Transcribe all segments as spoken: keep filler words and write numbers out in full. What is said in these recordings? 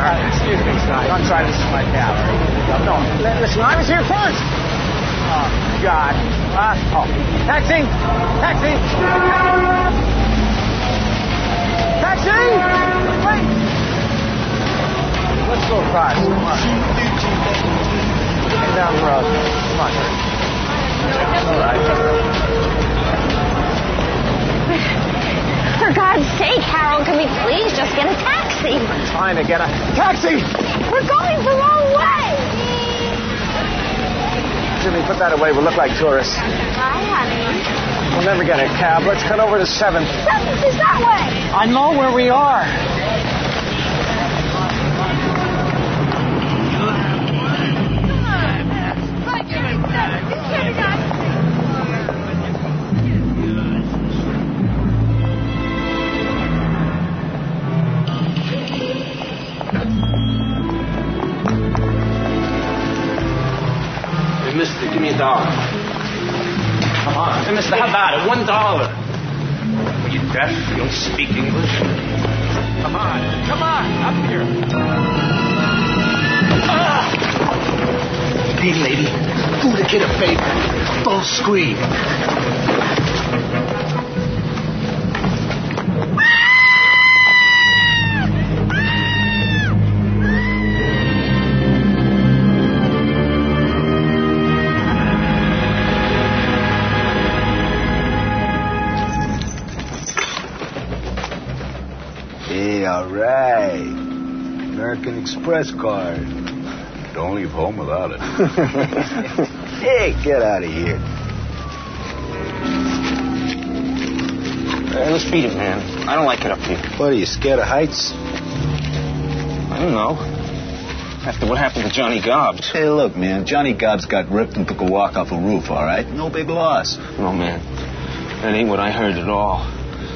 right, excuse me, son. Don't try this in my cab. No, listen, I was here first. Oh, God. Uh, oh, taxi! Taxi! Taxi! Wait! Let's go across. Come on. Get down the road. Come on. All right. For God's sake, Harold, can we please just get a taxi? I'm trying to get a taxi! We're going the wrong way! Jimmy, put that away. We'll look like tourists. Hi, honey. We'll never get a cab. Let's cut over to seventh. Seventh is that way. I know where we are. Mister, give me a dollar. Come on. Hey, mister, how about it? One dollar. Are you deaf? You don't speak English? Come on. Come on. Up here. Ah! Hey, lady. Do the kid a favor. Don't scream. All right. American Express card. Don't leave home without it. Hey, get out of here. Hey, let's beat it, man. I don't like it up here. What, are you scared of heights? I don't know. After what happened to Johnny Gobbs. Hey, look, man. Johnny Gobbs got ripped and took a walk off a roof, all right? No big loss. No, man. That ain't what I heard at all.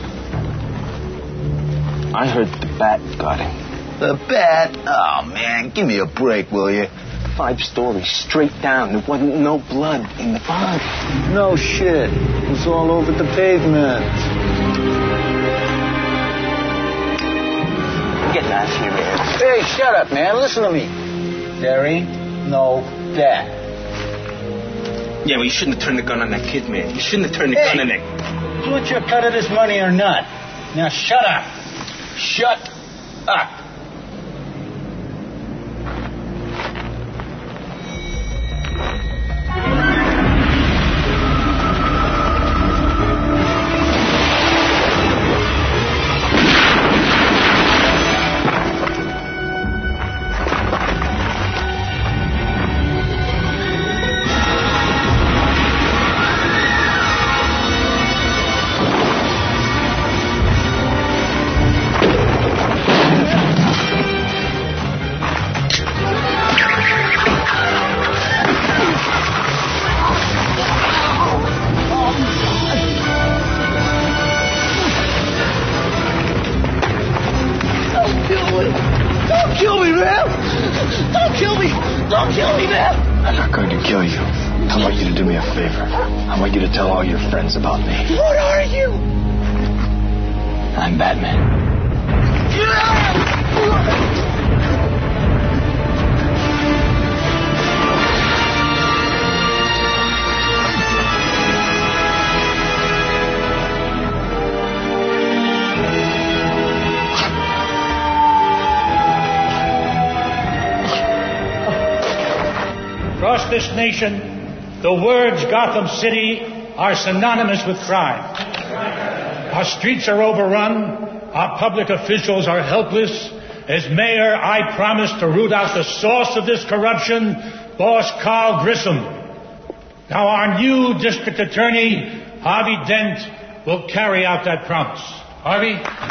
I heard the bat got him. The bat? Oh, man, give me a break, will you? Five stories, straight down. There wasn't no blood in the body. No shit. It was all over the pavement. Get out of here, man. Hey, shut up, man. Listen to me. There ain't no bat. Yeah, well, you shouldn't have turned the gun on that kid, man. You shouldn't have turned the hey, gun on that... Do what your cut of this money or not. Now, shut up. Shut up. About me. What are you? I'm Batman. Across this nation, the words Gotham City are synonymous with crime. Our streets are overrun. Our public officials are helpless. As mayor, I promise to root out the source of this corruption, Boss Carl Grissom. Now, our new district attorney, Harvey Dent, will carry out that promise. Harvey?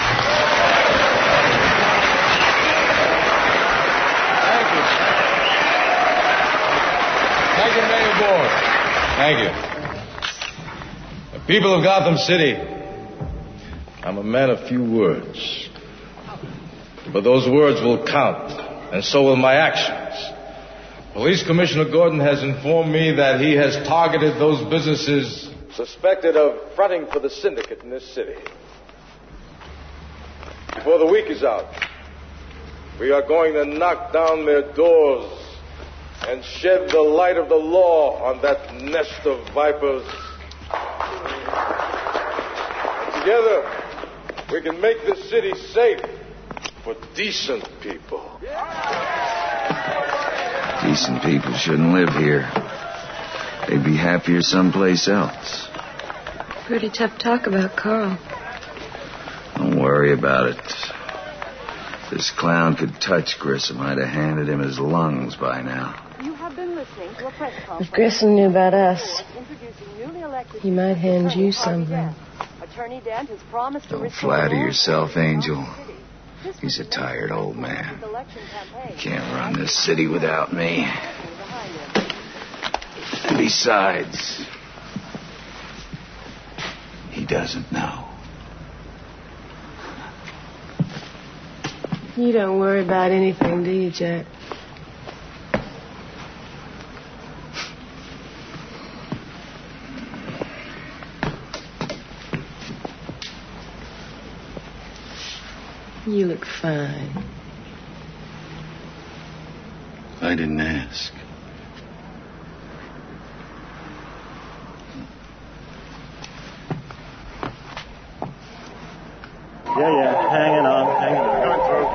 Thank you. Thank you, Mayor Board. Thank you. People of Gotham City, I'm a man of few words. But those words will count, and so will my actions. Police Commissioner Gordon has informed me that he has targeted those businesses suspected of fronting for the syndicate in this city. Before the week is out, We are going to knock down their doors and shed the light of the law on that nest of vipers. And together, we can make this city safe for decent people. Decent people shouldn't live here. They'd be happier someplace else. Pretty tough talk about Carl. Don't worry about it. If this clown could touch Grissom, I'd have handed him his lungs by now. You have been listening to a press conference. If Grissom knew about us, he might hand you something. Attorney Dent has promised to Don't flatter yourself, Angel. He's a tired old man. He can't run this city without me. And besides, he doesn't know. You don't worry about anything, do you, Jack? You look fine. I didn't ask. Yeah, yeah, hanging on, hanging on. Going through.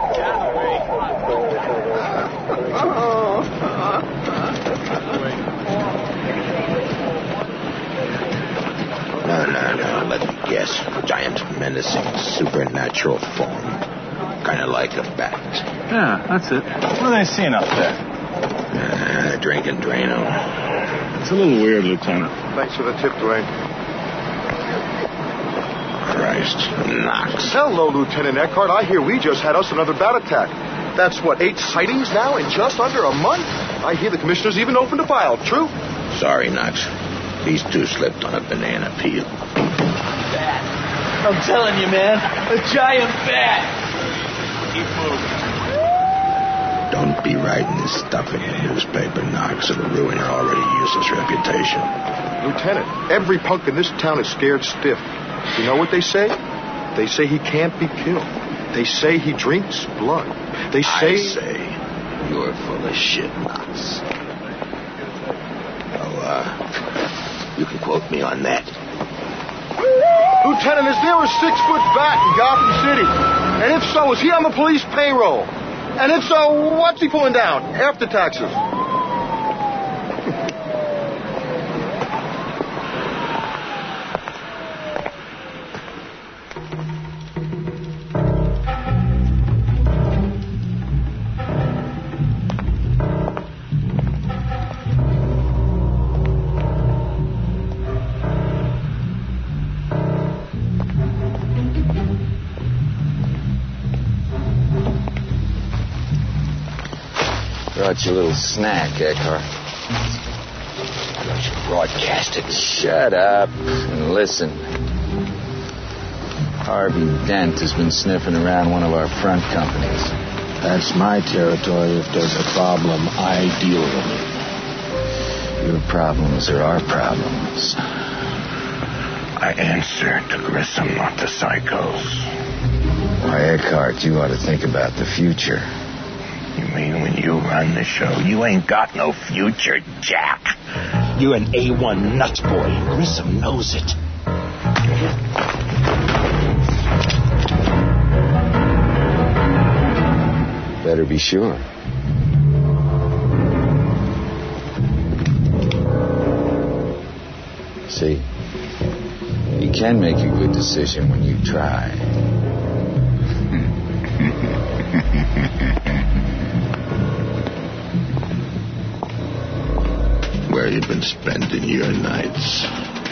No, no, no, let me guess. Giant, menacing, supernatural form. Kind of like a bat. Yeah, that's it. What are they seeing up there? Uh, drinking Drano. It's a little weird, Lieutenant. Thanks for the tip, Dwayne. Christ, Knox. Hello, Lieutenant Eckhart. I hear we just had us another bat attack. That's, what, eight sightings now in just under a month? I hear the commissioner's even opened a file. True? Sorry, Knox. These two slipped on a banana peel. Bat. I'm telling you, man. A giant bat. Keep moving. Don't be writing this stuff in the newspaper, Knox. It'll ruin your already useless reputation. Lieutenant, every punk in this town is scared stiff. You know what they say? They say he can't be killed. They say he drinks blood. They say... I say you're full of shit, Knox. Oh, uh, you can quote me on that. Lieutenant, is there a six-foot bat in Gotham City? And if so, is he on the police payroll? And if so, what's he pulling down after taxes? Brought you a little snack, Eckhart. Broadcasted. Shut up and listen. Harvey Dent has been sniffing around one of our front companies. That's my territory. If there's a problem, I deal with it. Your problems are our problems. I answer to Grissom, not to psychos. Why, Eckhart, you ought to think about the future. You mean when you run the show, you ain't got no future, Jack. You're an A one nuts boy. Grissom knows it. Better be sure. See, you can make a good decision when you try. Where you been spending your nights?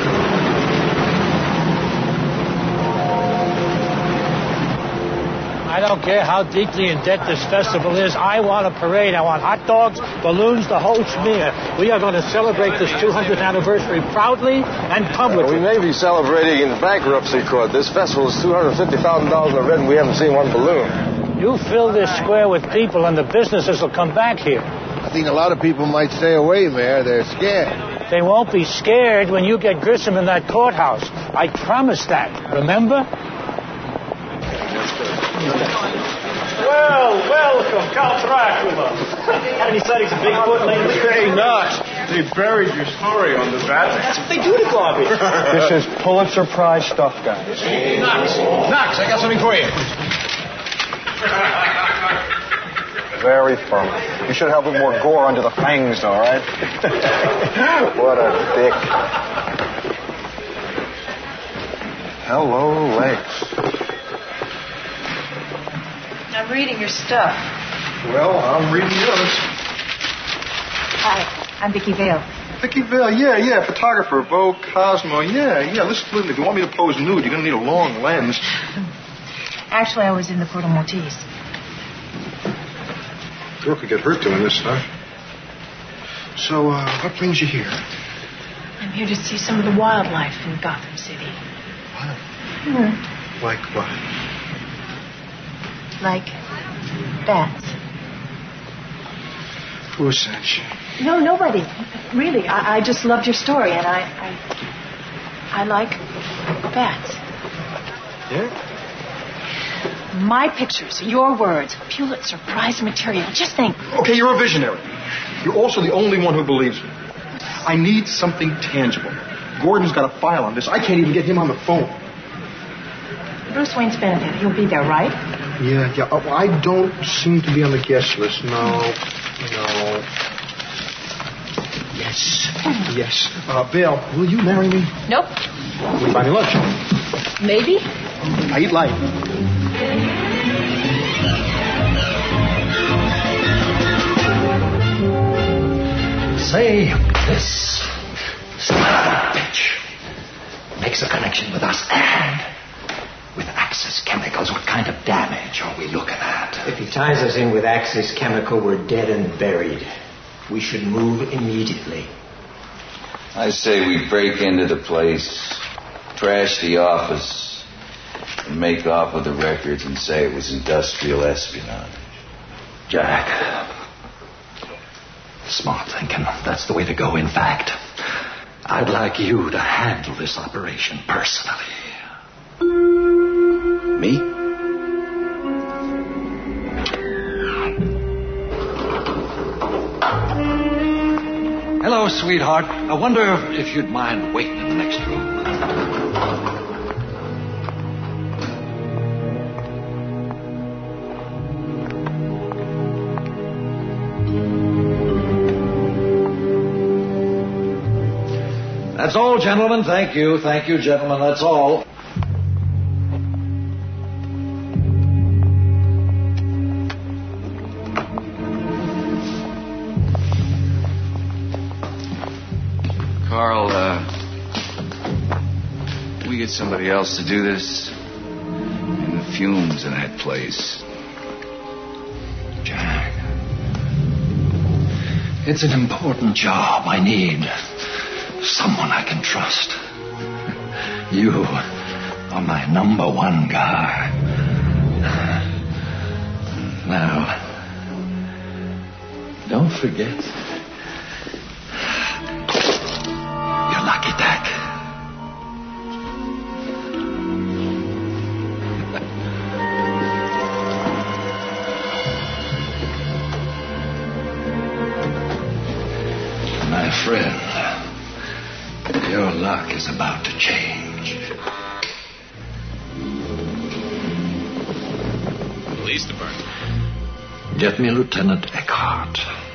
I don't care how deeply in debt this festival is. I want a parade. I want hot dogs, balloons, the whole schmear. We are going to celebrate this two hundredth anniversary proudly and publicly. We may be celebrating in bankruptcy court. This festival is two hundred fifty thousand dollars in the red, and we haven't seen one balloon. You fill this square with people, and the businesses will come back here. I think a lot of people might stay away, Mayor. They're scared. They won't be scared when you get Grissom in that courthouse. I promise that. Remember? Well, Well, welcome, Count Dracula. Had any sightings of Bigfoot lately? Hey, Knox, they buried your story on the bat. That's what they do to garbage. This is Pulitzer Prize stuff, guys. Hey, Knox. Knox, I got something for you. Very firm. You should have a little more gore under the fangs, all right? What a dick. Hello, Lex. I'm reading your stuff. Well, I'm reading yours. Hi, I'm Vicki Vale. Vicki Vale, yeah, yeah, photographer, Vogue, Cosmo, yeah, yeah. Listen, listen, if you want me to pose nude, you're going to need a long lens. Actually, I was in the Porta Maltese. Girl could get hurt doing this stuff. So, uh, what brings you here? I'm here to see some of the wildlife in Gotham City. What? Hmm. Like what? Like bats. Who sent you? No, nobody. Really, I, I just loved your story, and I, I, I like bats. Yeah? My pictures, your words, Pulitzer Prize material. Just think. Okay, you're a visionary. You're also the only one who believes me. I need something tangible. Gordon's got a file on this. I can't even get him on the phone. Bruce Wayne's benefit. He'll be there, right? Yeah, yeah. Oh, I don't seem to be on the guest list. No, no. Yes, yes. Uh, Bill, will you marry me? Nope. Will you buy me lunch? Maybe. I eat light. Say, this son of a bitch makes a connection with us and with Axis Chemicals. What kind of damage are we looking at? If he ties us in with Axis Chemical, we're dead and buried. We should move immediately. I say we break into the place, trash the office, and make off with the records and say it was industrial espionage. Jack. Smart thinking. That's the way to go. In fact, I'd like you to handle this operation personally. Me? Hello, sweetheart. I wonder if you'd mind waiting in the next room. That's all, gentlemen. Thank you. Thank you, gentlemen. That's all. Carl, uh, we get somebody else to do this? And the fumes in that place. Jack. It's an important job. I need someone I can trust. You are my number one guy. Now, don't forget. Your lucky tack. My friend, your luck is about to change. Police department. Get me Lieutenant Eckhart.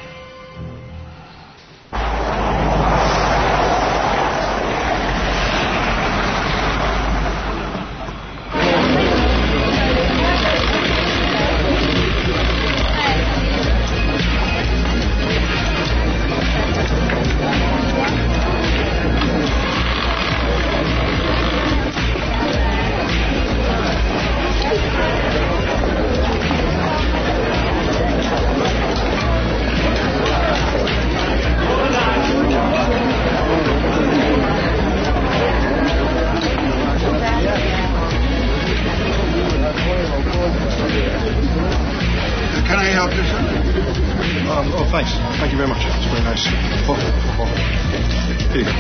Can I help you, sir? Um, oh, thanks. Thank you very much. It's very nice. Oh, oh, oh. Here you go.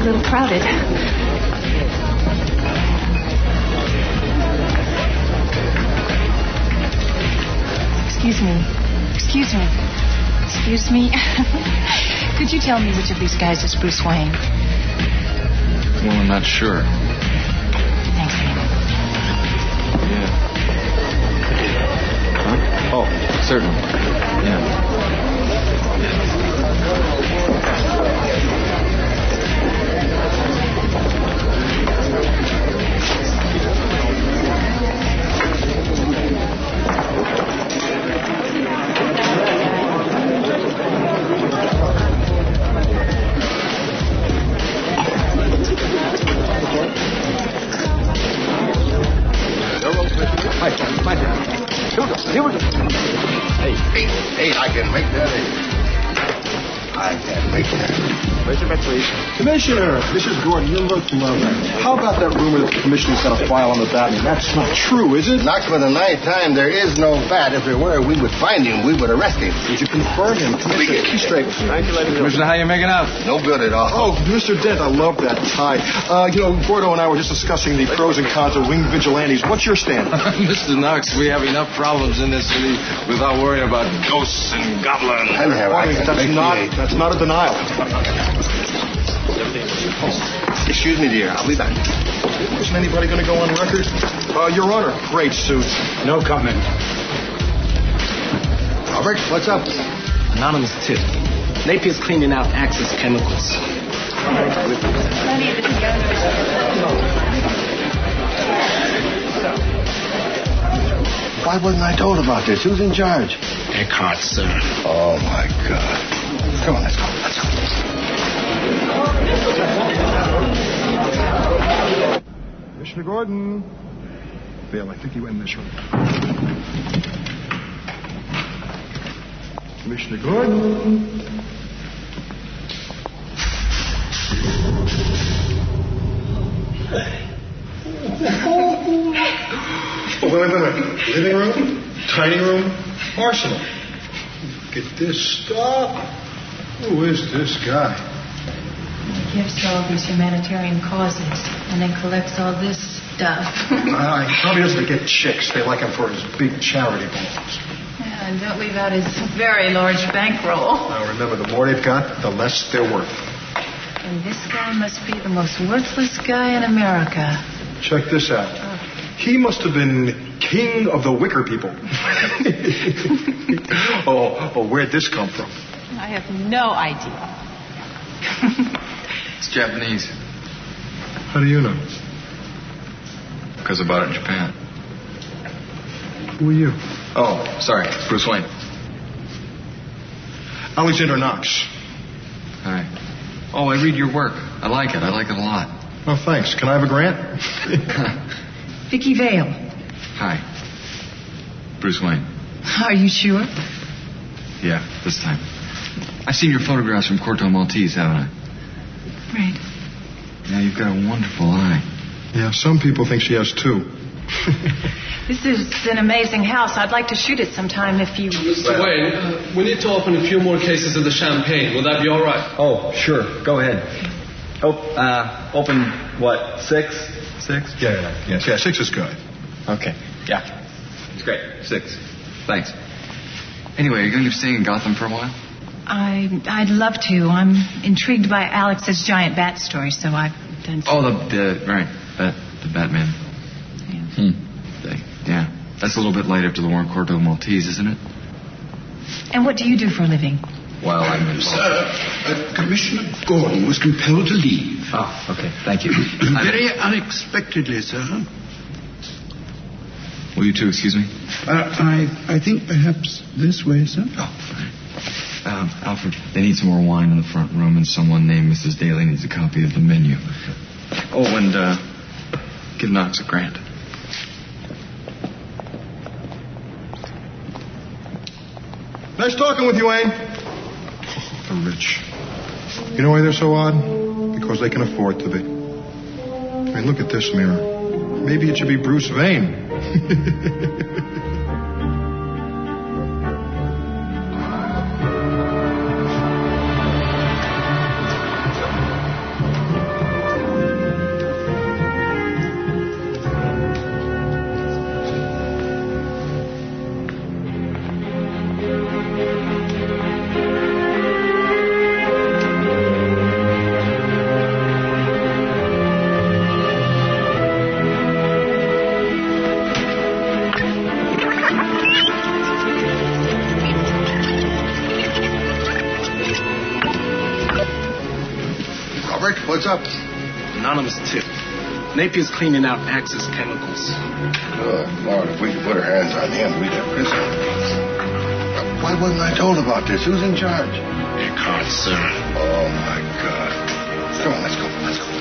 a little crowded. Excuse me. Excuse me. Excuse me. Could you tell me which of these guys is Bruce Wayne? Well, I'm not sure. Thanks, Amy. Yeah. Huh? Oh, certainly. Yeah. Hey, hey, hey, I can make that eight. I can make that. Where's your bet, please? Commissioner, this is Gordon. You'll look love that. How about that rumor that the commissioner's got a file on the Batman? That's not true, is it? Not for the ninth time. There is no bat. If there were, we would find him. We would arrest him. Did you confirm him? Commissioner, keep straight. Commissioner, how you making out? No good at all. Oh, Mister Dent, I love that tie. Uh, you know, Gordo and I were just discussing the pros and cons of winged vigilantes. What's your stand? Mister Knox, we have enough problems in this city without worrying about ghosts and goblins. I have, I that's not that's not a denial. Oh, excuse me, dear. I'll be back. Isn't anybody going to go on record? Uh, Your Honor, great suit. No comment. Robert, what's up? Anonymous tip. Napier's cleaning out Axis chemicals. Why wasn't I told about this? Who's in charge? Eckhart, sir. Oh, my God. Come on, let's go. Let's go. Commissioner Gordon. Bill, I think you went in this room. Commissioner Gordon. Oh, wait, wait, wait. Living room, tiny room, arsenal. Look at this stuff. Who is this guy? He gives to all these humanitarian causes and then collects all this stuff. uh, he probably doesn't get chicks. They like him for his big charity balls. Yeah, and don't leave out his very large bankroll. Now remember, the more they've got, the less they're worth. And this guy must be the most worthless guy in America. Check this out. He must have been king of the wicker people. oh, oh, where'd this come from? I have no idea. It's Japanese. How do you know? Because I bought it in Japan. Who are you? Oh, sorry. It's Bruce Wayne. Alexander Knox. Hi. Oh, I read your work. I like it. I like it a lot. Oh, thanks. Can I have a grant? Vicky Vale. Hi. Bruce Wayne. Are you sure? Yeah, this time. I've seen your photographs from Corto Maltese, haven't I? Right. Yeah, you've got a wonderful eye. Yeah, some people think she has two. This is an amazing house. I'd like to shoot it sometime if you... Mister Wayne, uh, we need to open a few more cases of the champagne. Will that be all right? Oh, sure. Go ahead. Oh, uh, open, what, six? Six? Yeah, yeah, yes, yeah, six is good. Okay, yeah. It's great. Six. Thanks. Anyway, are you going to be staying in Gotham for a while? I, I'd love to. I'm intrigued by Alex's giant bat story, so I've done... Oh, the, the right, Bat, the Batman. Yeah. Hmm. The, yeah, that's a little bit light after the war in Corto Maltese, isn't it? And what do you do for a living? Well, I'm involved. Sir, uh, Commissioner Gordon was compelled to leave. Oh, okay. Thank you. Very unexpectedly, sir. Will you two excuse me? Uh, I, I think perhaps this way, sir. Oh, fine. Um, Alfred, they need some more wine in the front room, and someone named Missus Daly needs a copy of the menu. Oh, and uh, give Knox a grant. Nice talking with you, Wayne. The rich. You know why they're so odd? Because they can afford to be. I mean, look at this mirror. Maybe it should be Bruce Wayne. Robert, what's up? Anonymous tip. Napier's cleaning out Axis Chemicals. Good Lord, if we could put our hands on him, we'd have prison. Uh, Why wasn't I told about this? Who's in charge? Eckhart, sir. Oh, my God. Come on, let's go. Let's go.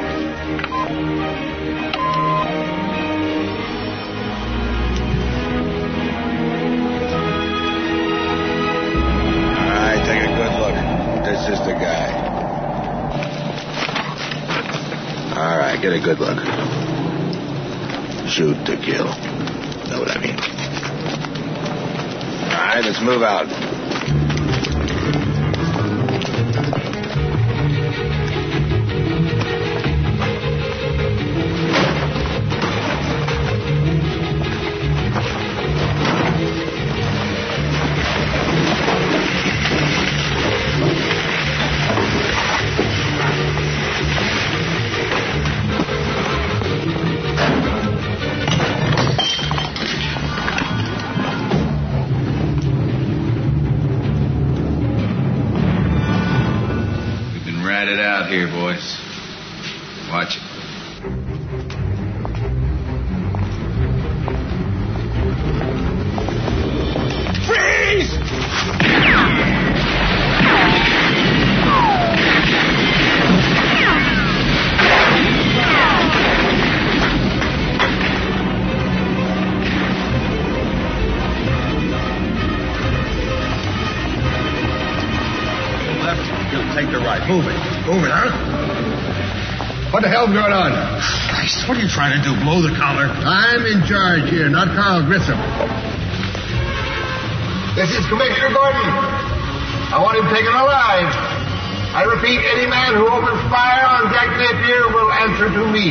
All right, take a good look. This is the guy. All right, get a good look. Shoot to kill. Know what I mean? All right, let's move out. Here, boys. Watch it. Freeze! Left, you'll take the right. Move it. Move it, huh? What the hell's going on? Christ, what are you trying to do? Blow the collar? I'm in charge here, not Carl Grissom. This is Commissioner Gordon. I want him taken alive. I repeat, any man who opens fire on Jack Napier will answer to me.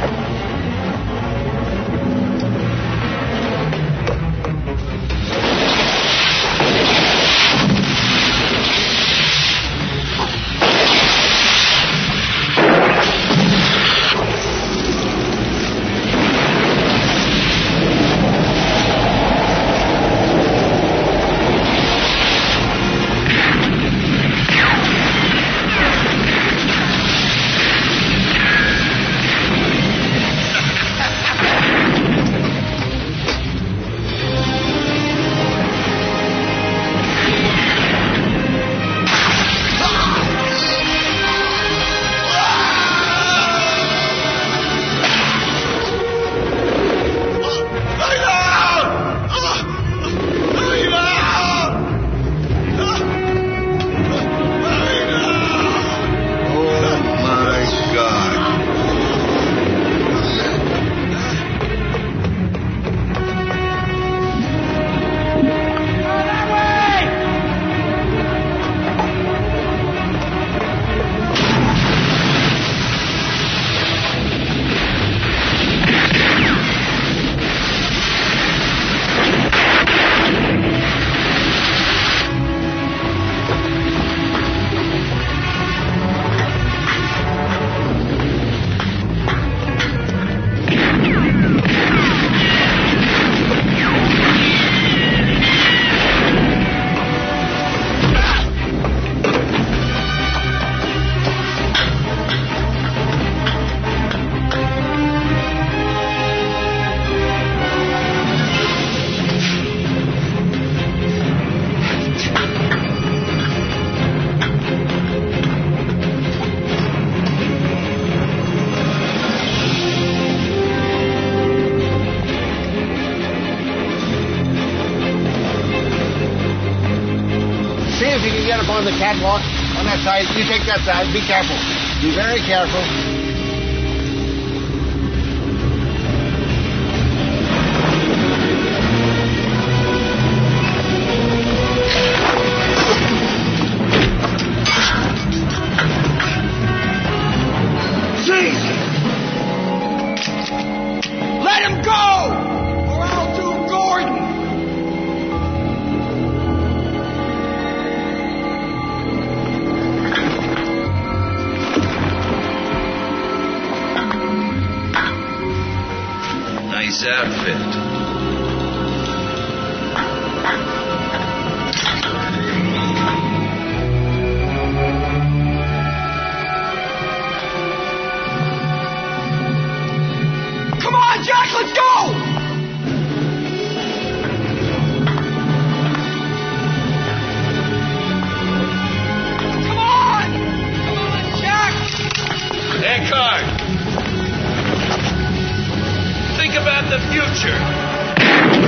On the catwalk, on that side. You take that side. Be careful. Be very careful. Jesus! Let him go! Or I'll do Gordon! Nice outfit. card. Think about the future.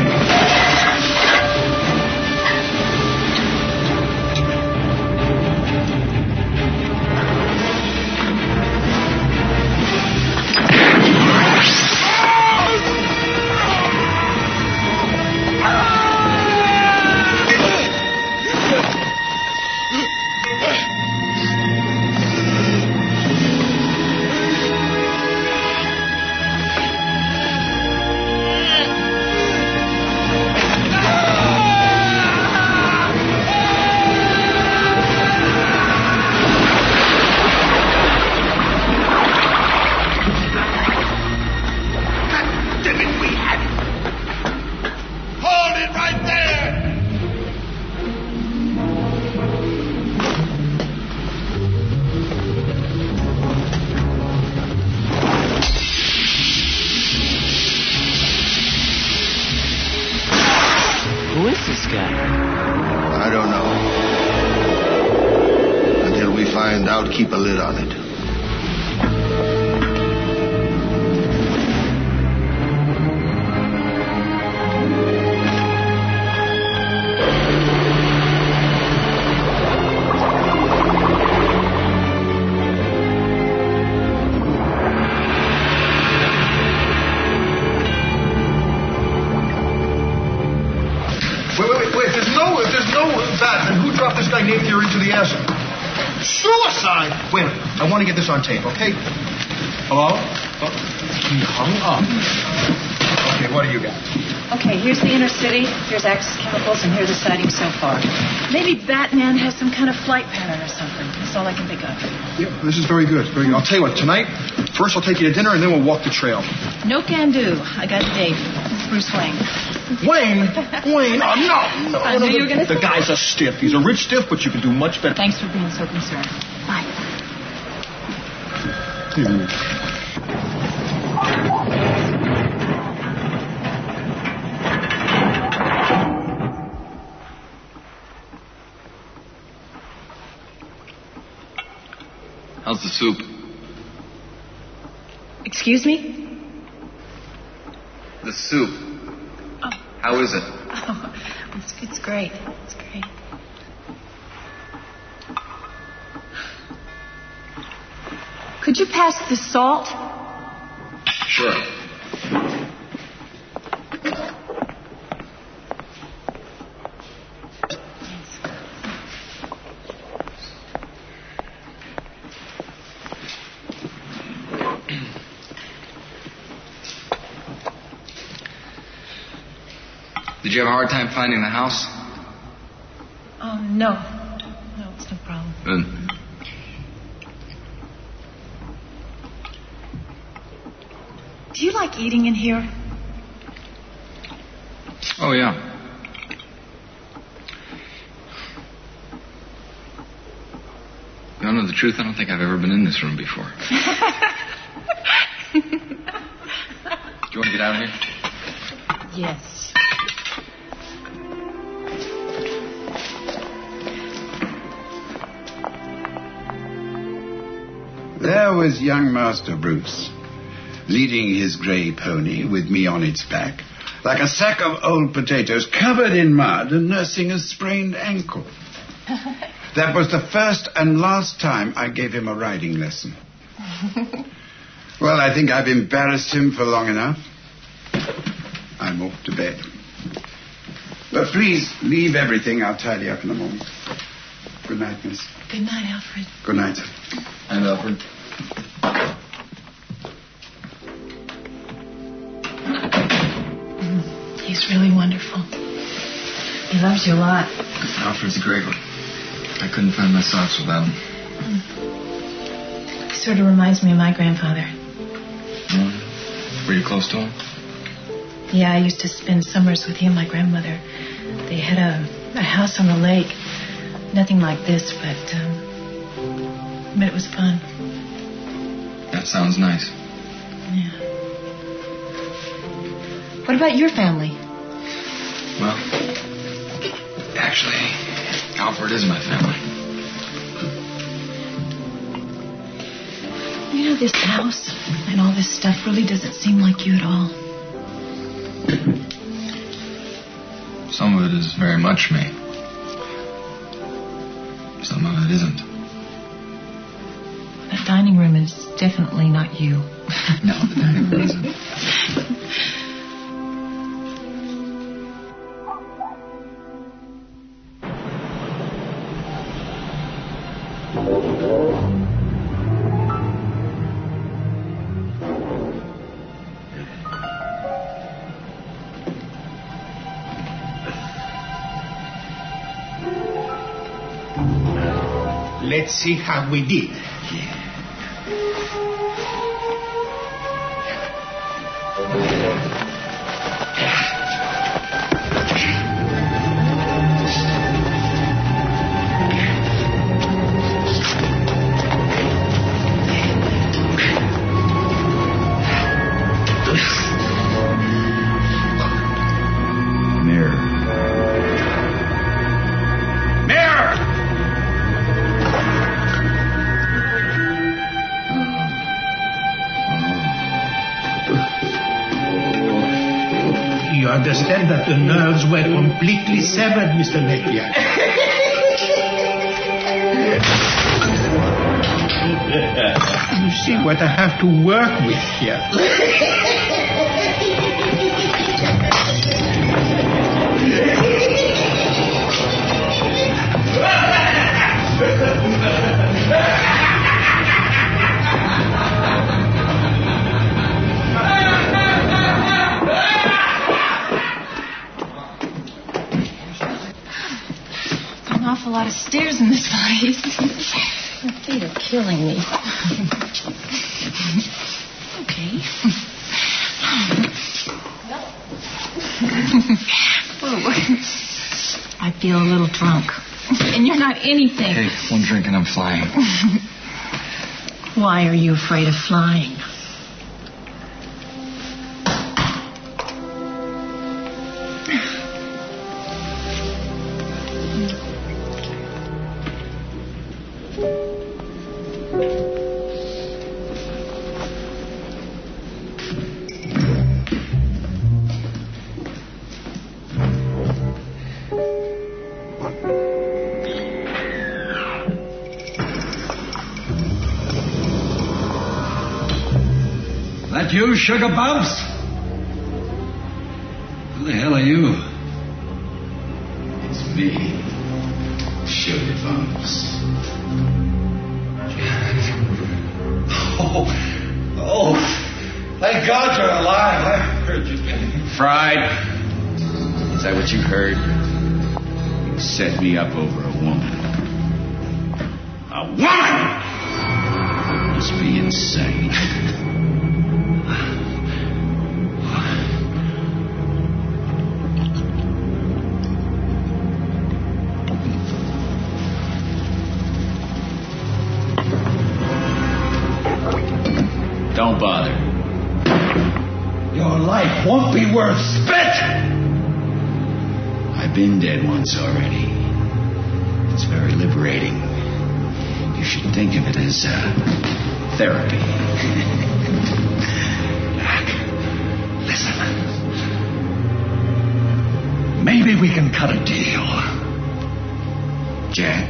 Who is this guy? I don't know. Until we find out, keep a lid on it. Napier into the acid. Suicide! Wait a minute. I want to get this on tape, okay? Hello? Oh, he hung up. Okay, what do you got? Okay, here's the inner city, here's Axis Chemicals, and here's the sighting so far. Maybe Batman has some kind of flight pattern or something. That's all I can think of. Yeah, this is very good. Very good. I'll tell you what, tonight, first I'll take you to dinner, and then we'll walk the trail. No can do. I got a date. This is Bruce Wayne. Wayne? Wayne? Oh, no, no. I knew no, you were going to The say guy's a stiff. He's a rich stiff, but you can do much better. Thanks for being so concerned. Bye. Hmm. How's the soup? Excuse me? The soup. Oh. How is it? Oh, it's, it's great. It's great. Could you pass the salt? Sure. Did you have a hard time finding the house? Oh, no. No, it's no problem. Good. Do you like eating in here? Oh, yeah. You want to know the truth? I don't think I've ever been in this room before. Do you want to get out of here? Yes. There was young Master Bruce, leading his grey pony with me on its back, like a sack of old potatoes covered in mud and nursing a sprained ankle. That was the first and last time I gave him a riding lesson. Well, I think I've embarrassed him for long enough. I'm off to bed. But please, leave everything. I'll tidy up in the morning. Good night, miss. Good night, Alfred. Good night, sir. And Alfred. He's really wonderful. He loves you a lot. Alfred's a great one. I couldn't find my socks without him. He sort of reminds me of my grandfather. Mm. Were you close to him? Yeah, I used to spend summers with he and my grandmother. They had a, a house on the lake. Nothing like this, but um, but it was fun. That sounds nice. Yeah. What about your family? Well, actually, Alfred is my family. You know, this house and all this stuff really doesn't seem like you at all. Some of it is very much me. Some of it isn't. That dining room is definitely not you. No, the dining room isn't. Let's see how we did. Understand that the nerves were completely severed, Mister Napier. You see what I have to work with here. An awful lot of stairs in this place. My feet are killing me. Okay. I feel a little drunk. And you're not anything. Hey, one drink and I'm flying. Why are you afraid of flying? That you, Sugar Bumps? Who the hell are you? It's me, Sugar Bumps. Oh, oh, thank God you're alive. I heard you. Fried? Is that what you heard? You set me up over a woman. A woman! You must be insane. Don't bother. Your life won't be worth spit! I've been dead once already. It's very liberating. You should think of it as uh, therapy. Listen. Maybe we can cut a deal. Jack.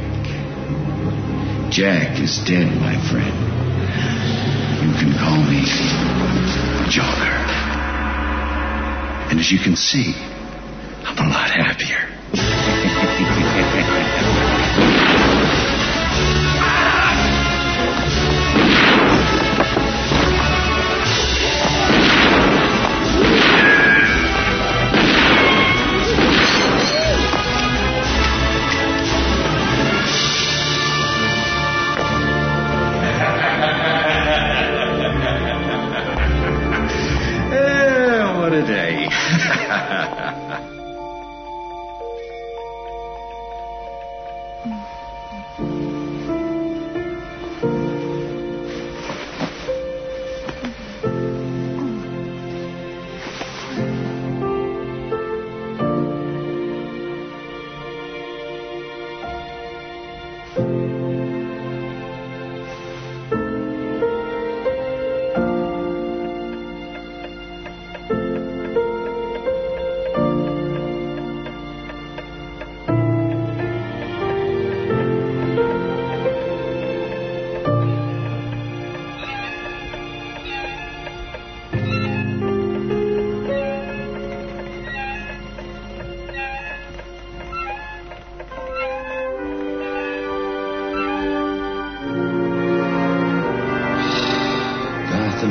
Jack is dead, my friend. You can call me Joker. And as you can see, I'm a lot happier. What a day.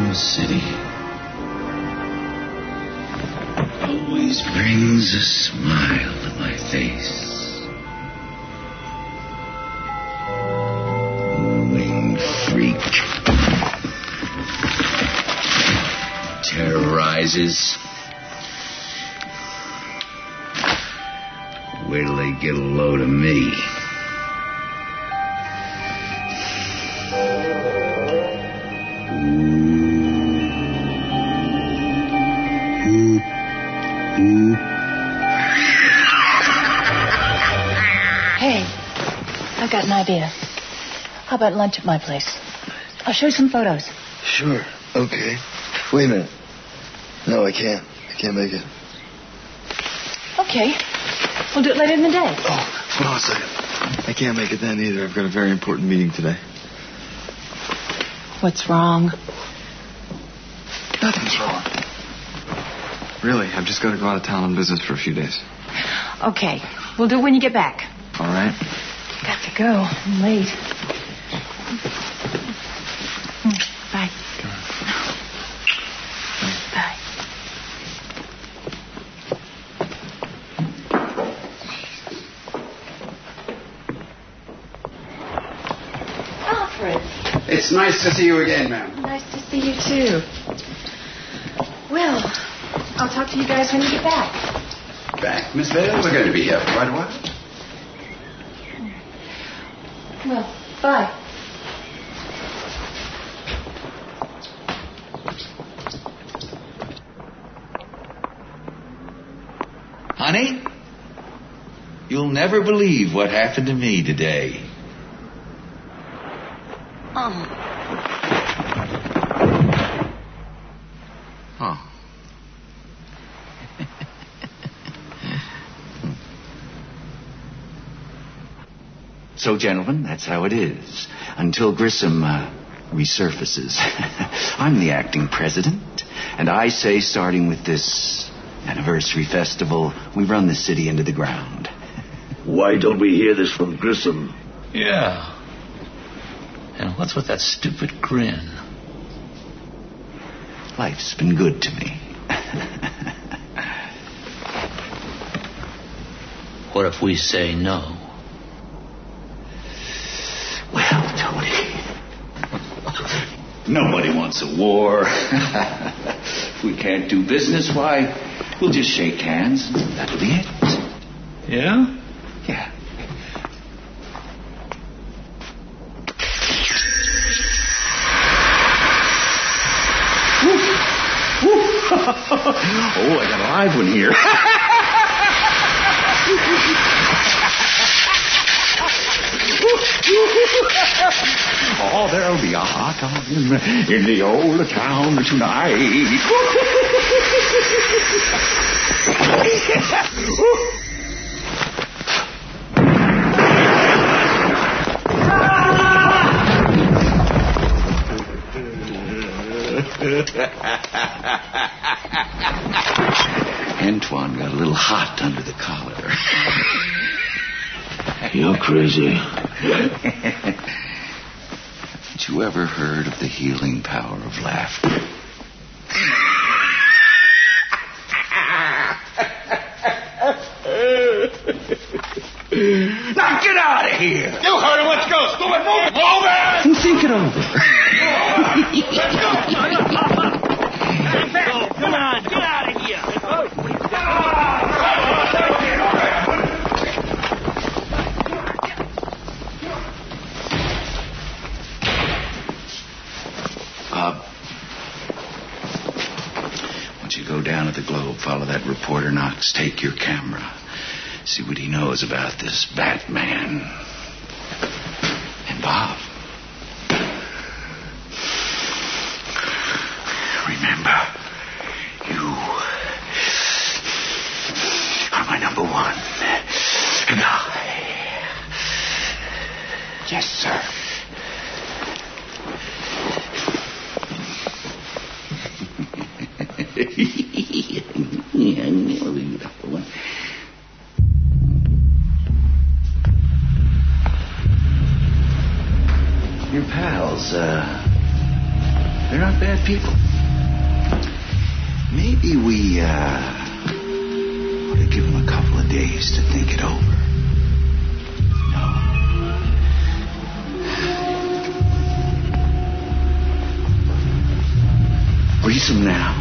Mexico City always brings a smile to my face. Winged freak. Terrorizes. Wait till they get a load of me. Hey, I've got an idea. How about lunch at my place? I'll show you some photos. Sure. Okay. Wait a minute. No, I can't. I can't make it. Okay. We'll do it later in the day. Oh, hold on a second. I can't make it then either. I've got a very important meeting today. What's wrong? Nothing's wrong. Really, I've just got to go out of town on business for a few days. Okay. We'll do it when you get back. All right. Got to go. I'm late. Bye. Bye. Alfred. It's nice to see you again, ma'am. Nice to see you, too. Well, I'll talk to you guys when you get back. Back, Miss Vale? We're going to be here for quite a while. Well, bye. Honey, you'll never believe what happened to me today. Um. Oh. So, gentlemen, that's how it is. Until Grissom uh, resurfaces. I'm the acting president, and I say, starting with this anniversary festival, we run the city into the ground. Why don't we hear this from Grissom? Yeah. And what's with that stupid grin? Life's been good to me. What if we say no? Well, Tony, nobody wants a war. If we can't do business, why, we'll just shake hands and that'll be it. Yeah? Yeah. Oh, I got a live one here. Oh, there'll be a hot time in the old town tonight. Antoine got a little hot under the collar. You're crazy. Haven't you ever heard of the healing power of laughter? Now get out of here! You heard him. Let's go. Stupid, move it. Move it. And think it over. Let's go. Come on. Get out of here. Let's go. Uh, once you go down to the Globe, follow that reporter Knox. Take your camera. See what he knows about this Batman. And Bob. Remember, you are my number one. And I... Yes, sir. Your pals, uh, They're not bad people. Maybe we, uh, ought to give them a couple of days to think it over. No. Release them now.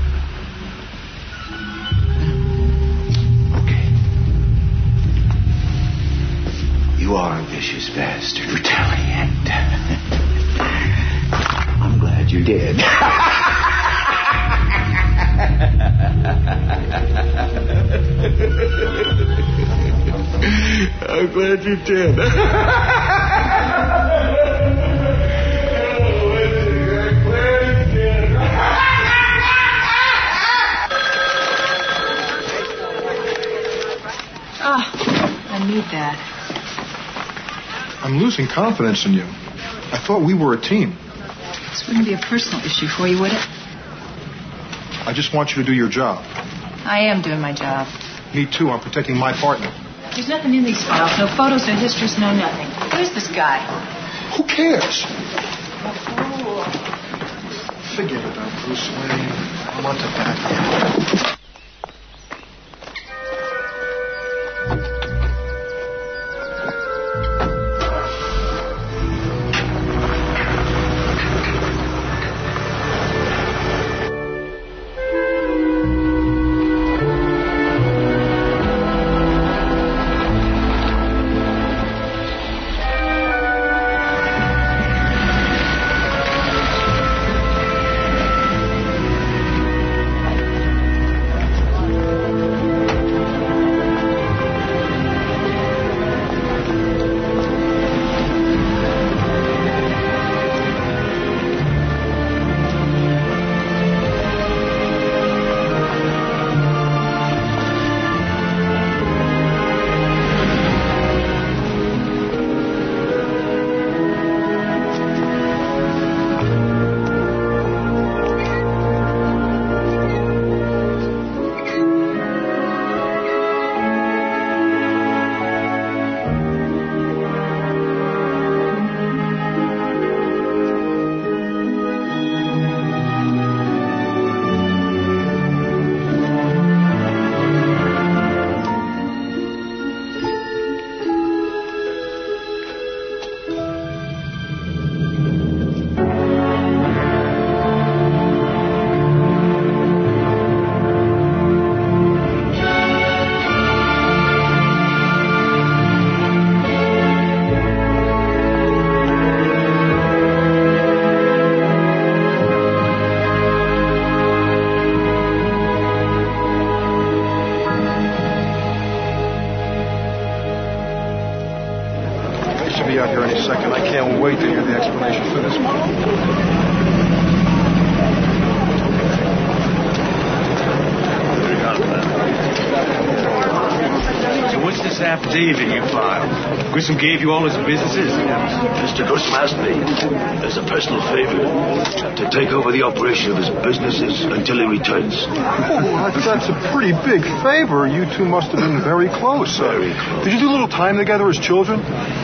You are a vicious bastard, retaliant. I'm glad you did. I'm glad you did. Oh, I need that. I'm losing confidence in you. I thought we were a team. This wouldn't be a personal issue for you, would it? I just want you to do your job. I am doing my job. Me too. I'm protecting my partner. There's nothing in these files. No photos, no histories, no nothing. Who's this guy? Who cares? Forget about Bruce Wayne. I want to back him. Wait to hear the explanation for this one. So what's this affidavit you filed? Grissom gave you all his businesses? Mister Grissom asked me, as a personal favor, to take over the operation of his businesses until he returns. Oh, that's a pretty big favor. You two must have been very close. Very close. Did you do a little time together as children?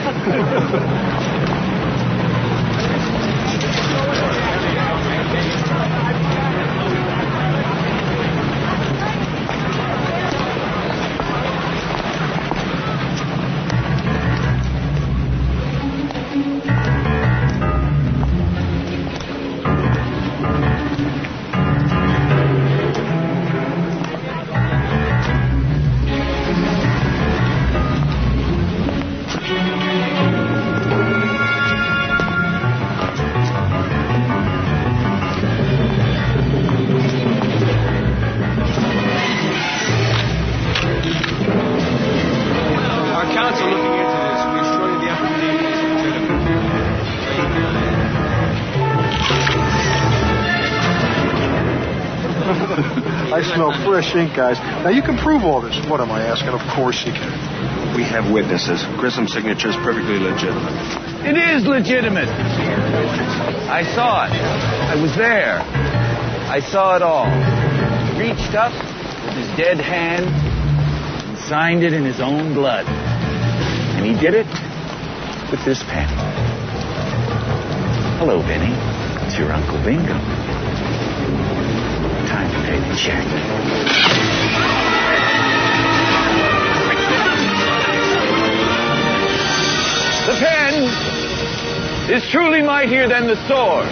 I smell fresh ink, guys. Now, you can prove all this. What am I asking? Of course you can. We have witnesses. Grissom's signature is perfectly legitimate. It is legitimate. I saw it. I was there. I saw it all. He reached up with his dead hand and signed it in his own blood. And he did it with this pen. Hello, Benny. It's your Uncle Bingo. Time to pay the check. The pen is truly mightier than the sword.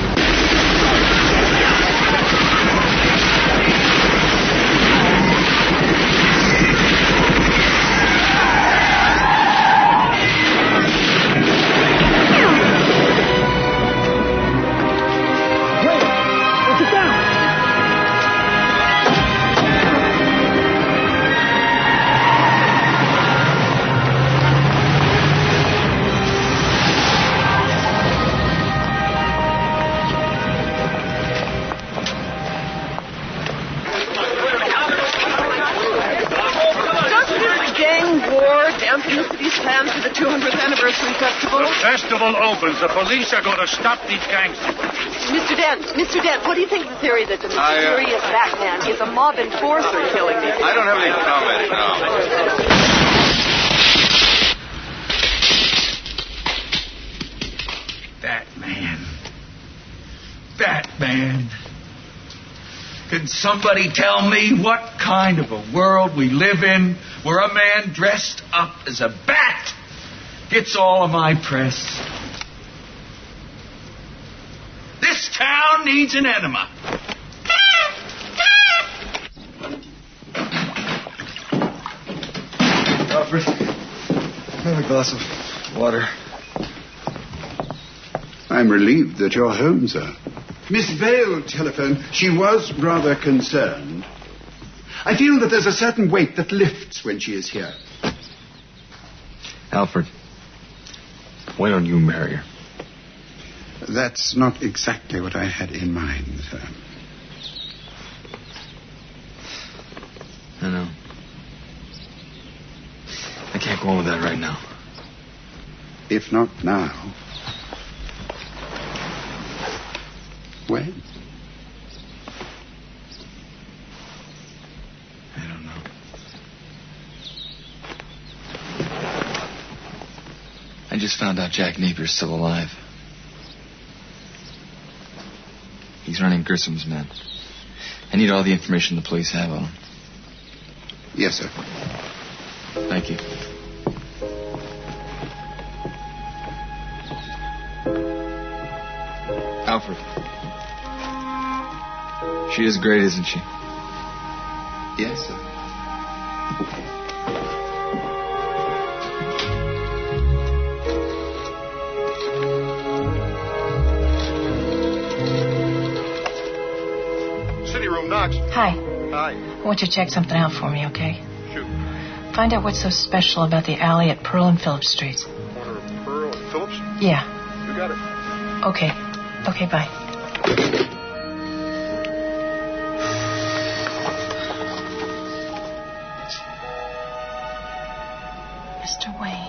Festival opens. The police are going to stop these gangsters. Mister Dent, Mister Dent, what do you think of the theory that the I, uh, mysterious Batman is a mob enforcer killing these people? I don't have any comment, no. Batman. Batman. Can somebody tell me what kind of a world we live in where a man dressed up as a bat gets all of my press? This town needs an enema. Alfred, have a glass of water. I'm relieved that you're home, sir. Miss Vale telephoned. She was rather concerned. I feel that there's a certain weight that lifts when she is here. Alfred, why don't you marry her? That's not exactly what I had in mind, sir. I know. I can't go on with that right now. If not now, when? I don't know. I just found out Jack Napier's still alive. He's running Grissom's men. I need all the information the police have on him. Yes, sir. Thank you. Alfred. She is great, isn't she? Yes, sir. City room, Knox. Hi. Hi. I want you to check something out for me, okay? Shoot. Find out what's so special about the alley at Pearl and Phillips Streets. Corner of Pearl and Phillips? Yeah. You got it. Okay. Okay, bye. Mister Wayne.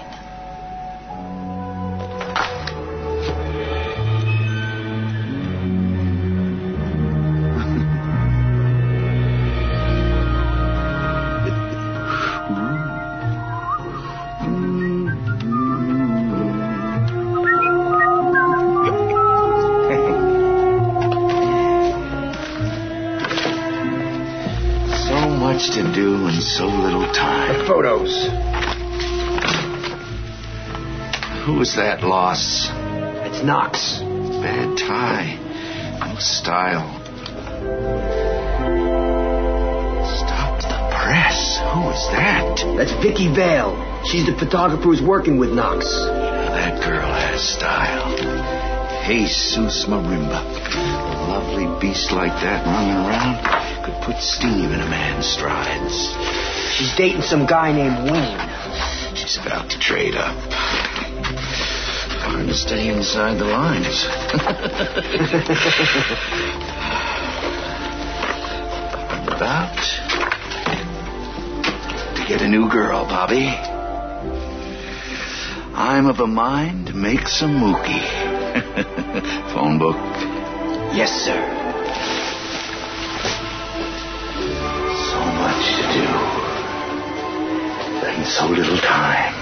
To do in so little time. The photos. Who is that loss? It's Knox. Bad tie. No style. Stop the press. Who is that? That's Vicky Vale. She's the photographer who's working with Knox. That girl has style. Jesus Marimba. A lovely beast like that running around could put steam in a man's strides. She's dating some guy named Wayne. She's about to trade up. Hard to stay inside the lines. I'm about to get a new girl, Bobby. I'm of a mind to make some mookie. Phone book? Yes, sir. So much to do, and so little time.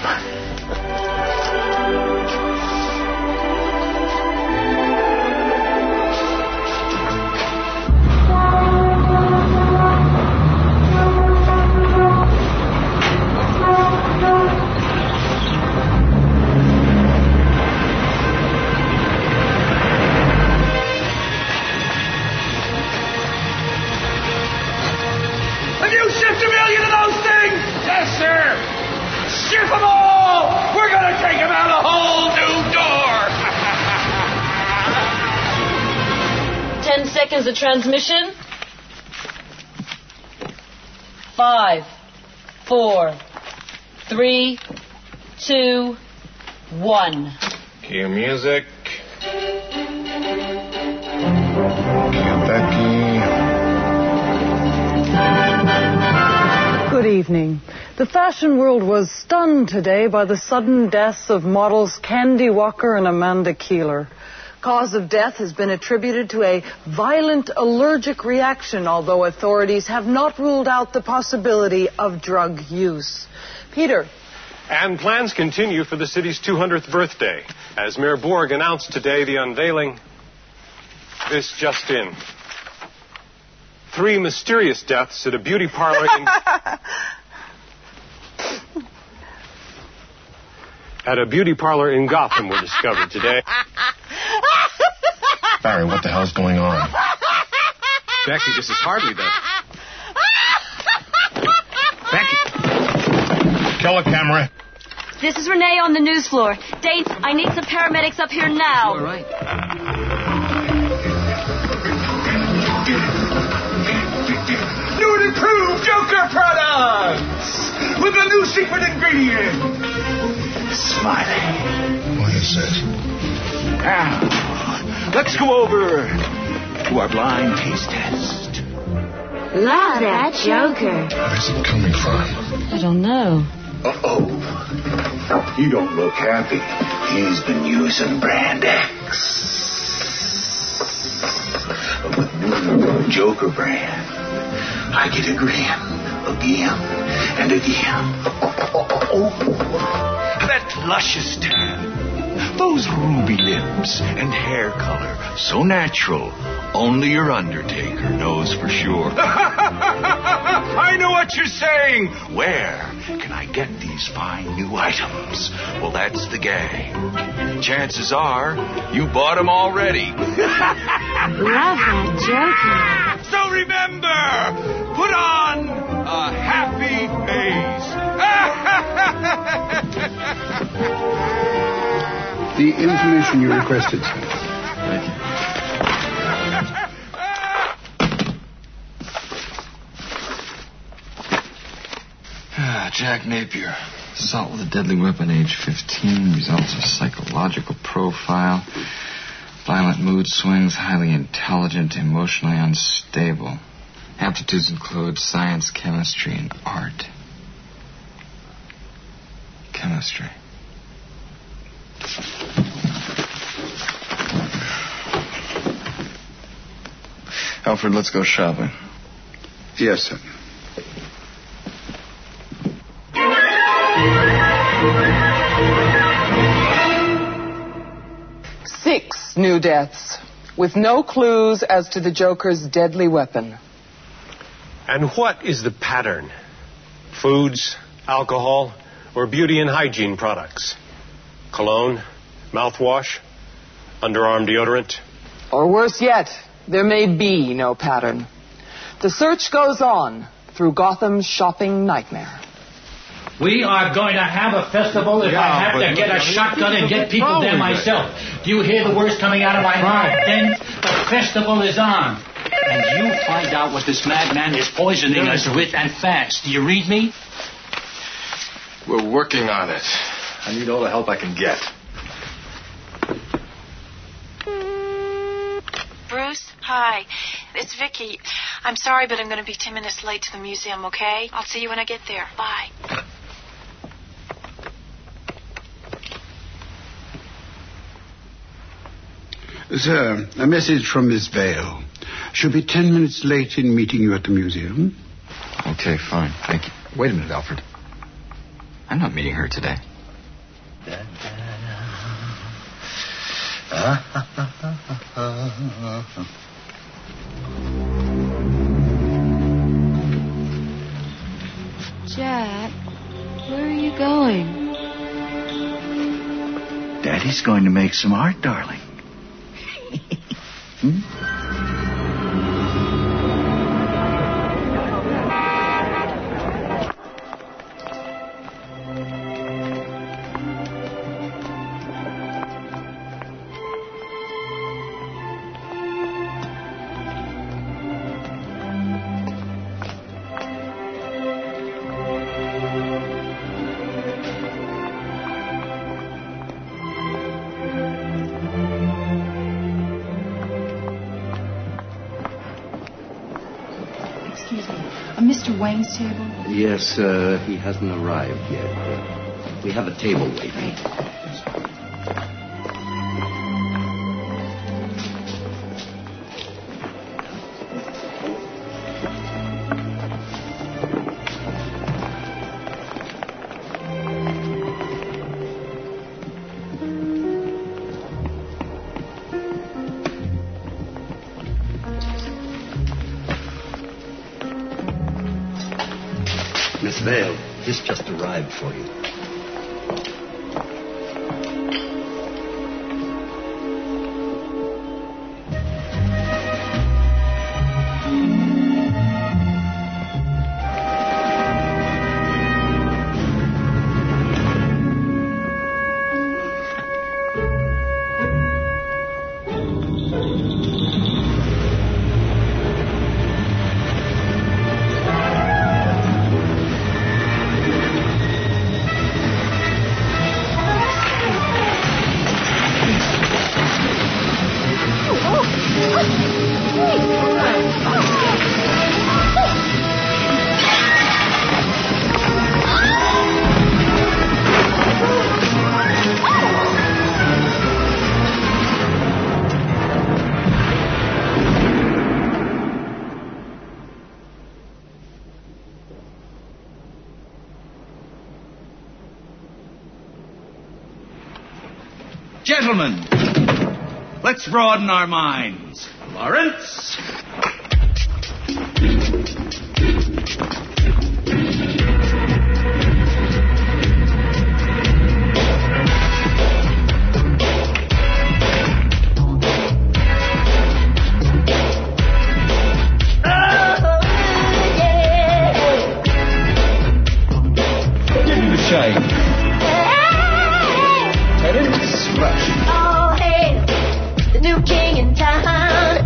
seconds of transmission. Five, four, three, two, one. Cue music. Good evening. The fashion world was stunned today by the sudden deaths of models Candy Walker and Amanda Keeler. Cause of death has been attributed to a violent allergic reaction, although authorities have not ruled out the possibility of drug use. Peter. And plans continue for the city's two hundredth birthday. As Mayor Borg announced today, the unveiling. This just in. Three mysterious deaths at a beauty parlor in... at a beauty parlor in Gotham were discovered today. Barry, what the hell's going on? Becky, this is hardly the... Becky! Kill a camera. This is Renee on the news floor. Dave, I need some paramedics up here now. All right. New and improved Joker products with a new secret ingredient. Smiley. What is it? Now, let's go over to our blind taste test. Love that Joker. Where's it coming from? I don't know. Uh-oh. You don't look happy. He's been using Brand X. But with new Joker brand, I get a grin again and again. Oh, that luscious tan, those ruby lips and hair color, so natural, only your Undertaker knows for sure. I know what you're saying. Where can I get these fine new items? Well, that's the game. Chances are you bought them already. Love that Joker. So remember, put on a happy face. The information you requested, sir. Thank you. Ah, Jack Napier. Assault with a deadly weapon, age fifteen. Results of psychological profile. Violent mood swings, highly intelligent, emotionally unstable. Aptitudes include science, chemistry, and art. Chemistry. Alfred, let's go shopping. Yes, sir. Six new deaths, with no clues as to the Joker's deadly weapon. And what is the pattern? Foods, alcohol, or beauty and hygiene products? Cologne, mouthwash, underarm deodorant? Or worse yet, there may be no pattern. The search goes on through Gotham's shopping nightmare. We are going to have a festival if Yeah, I have but to get a look, shotgun and get what's people wrong there with myself. Do you hear the words coming out of my mouth? Then the festival is on. And you find out what this madman is poisoning us with and fast. Do you read me? We're working on it. I need all the help I can get. Bruce, hi. It's Vicky. I'm sorry, but I'm going to be ten minutes late to the museum, okay? I'll see you when I get there. Bye. Sir, a message from Miss Vale. She'll be ten minutes late in meeting you at the museum. Okay, fine. Thank you. Wait a minute, Alfred. I'm not meeting her today. Jack, where are you going? Daddy's going to make some art, darling. hmm? Mister Wang's table? Yes, uh, he hasn't arrived yet. We have a table waiting. Miss Vale, this just arrived for you. Gentlemen, let's broaden our minds. Lawrence? Give me the shine. Tell him to smash. Oh, hey, the new king in town.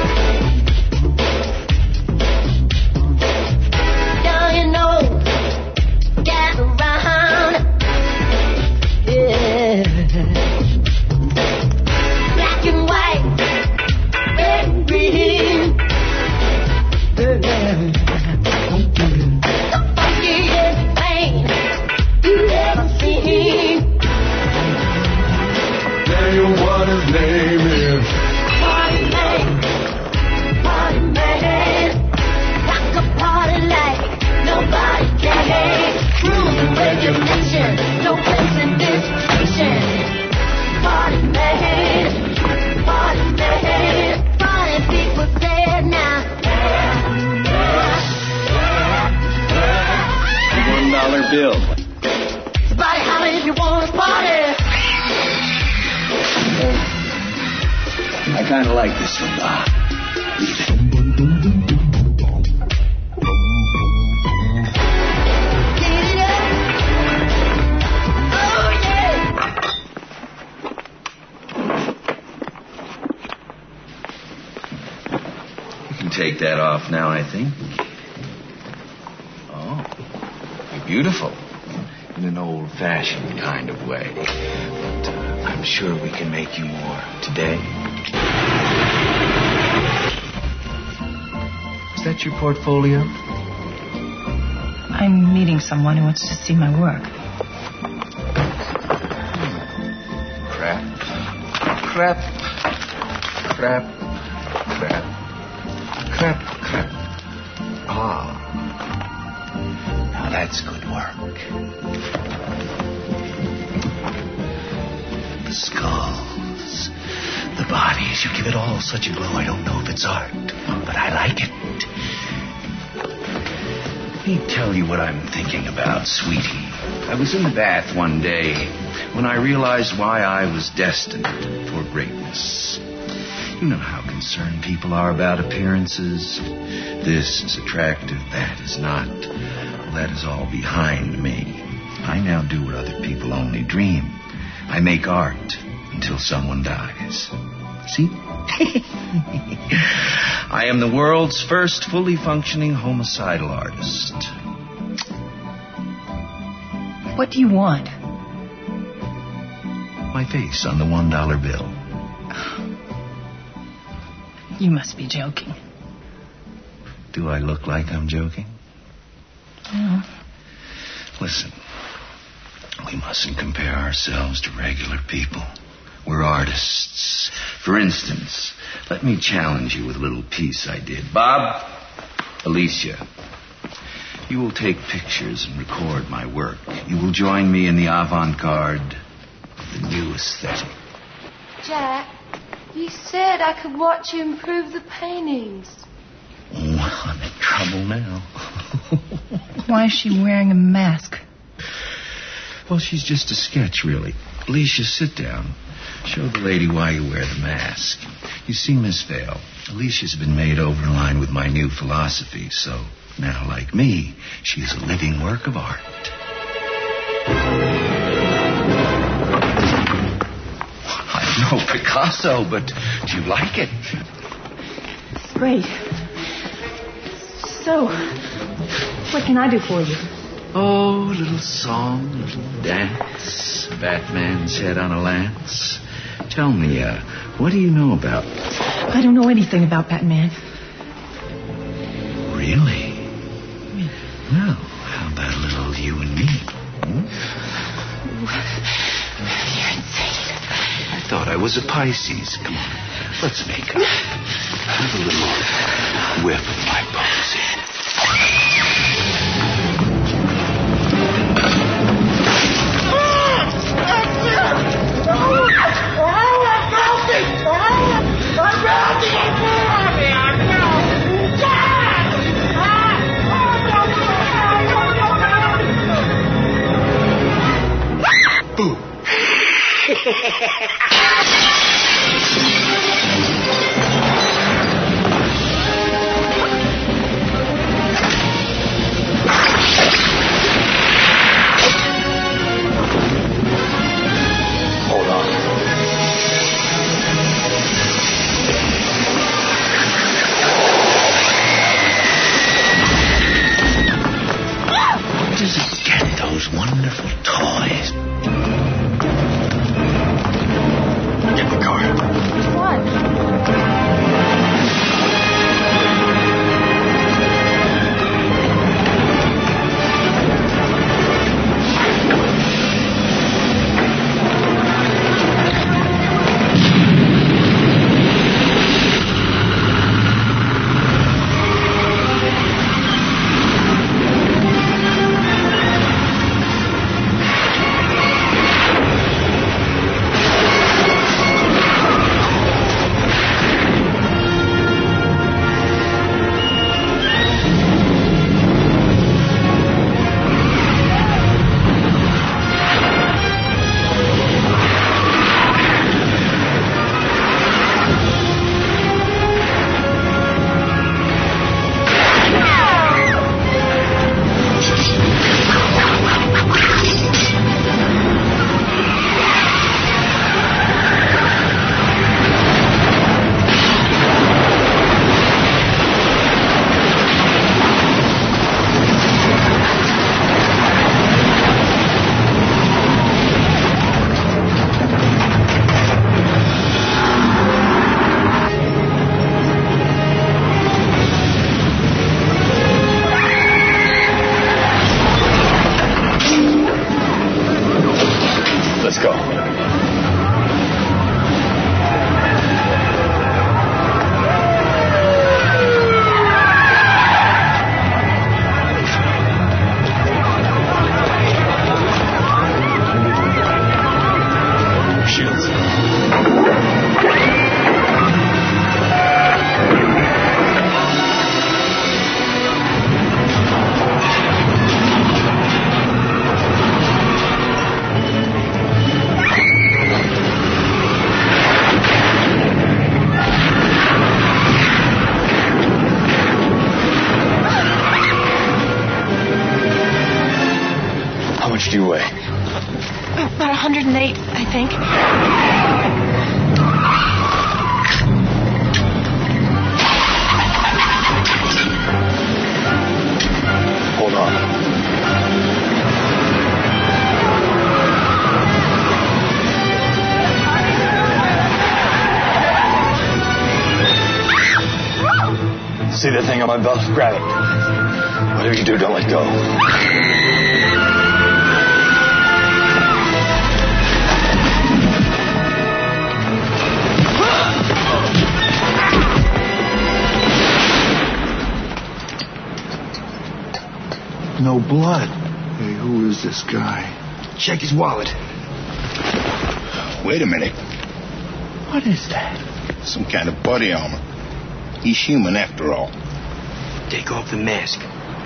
Now you know, gather round. Yeah. Black and white, red and green. The funkiest thing you ever seen. Tell you what his name is. Party man, party man, rock a party like nobody can. Rules and regulations, no place in this station. Party man, party man, party people say it now. One dollar bill. Somebody holler if you want to party. I kind of like this one. Ah, leave it. You can take that off now, I think. Oh, you're beautiful. In an old-fashioned kind of way. But uh, I'm sure we can make you more today. Is that your portfolio? I'm meeting someone who wants to see my work. Crap. Crap. Crap. Crap. Crap. Crap. Ah. Now that's good work. The skulls, the bodies, you give it all such a glow. I don't know if it's art, but I like it. Let me tell you what I'm thinking about, sweetie. I was in the bath one day when I realized why I was destined for greatness. You know how concerned people are about appearances. This is attractive, that is not. Well, that is all behind me. I now do what other people only dream. I make art until someone dies. See? I am the world's first fully functioning homicidal artist. What do you want? My face on the one dollar bill. You must be joking. Do I look like I'm joking? Yeah. Listen, we mustn't compare ourselves to regular people. We're artists. For instance, let me challenge you with a little piece I did. Bob, Alicia, you will take pictures and record my work. You will join me in the avant-garde of the new aesthetic. Jack, you said I could watch you improve the paintings. Oh, I'm in trouble now. Why is she wearing a mask? Well, she's just a sketch, really. Alicia, sit down. Show the lady why you wear the mask. You see, Miss Vale, Alicia's been made over in line with my new philosophy, so now, like me, she's a living work of art. I'm no Picasso, but do you like it? It's great. So, what can I do for you? Oh, a little song, a little dance, Batman's head on a lance. Tell me, uh, what do you know about... I don't know anything about Batman. Really? Well, how about a little you and me? Hmm? You're insane. I thought I was a Pisces. Come on, let's make up. Have a little whiff of my posy. Hold on. Where does it get those wonderful toys? Get the car. What? Let's go. Shields. How much do you weigh? About one hundred eight, I think. Hold on. See that thing on my belt? Grab it. Whatever you do, don't let go. No blood. Hey, who is this guy? Check his wallet. Wait a minute. What is that? Some kind of body armor. He's human after all. Take off the mask.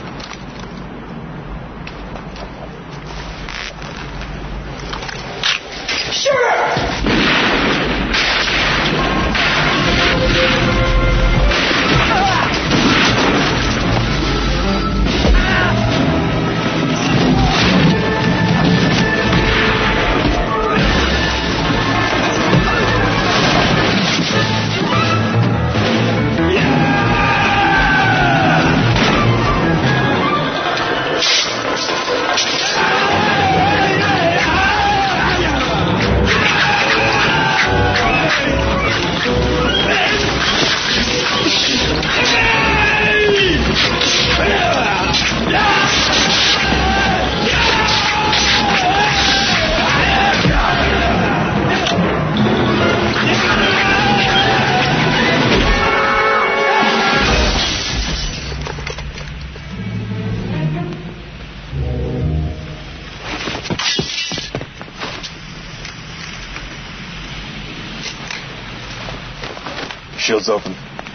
Shield's open.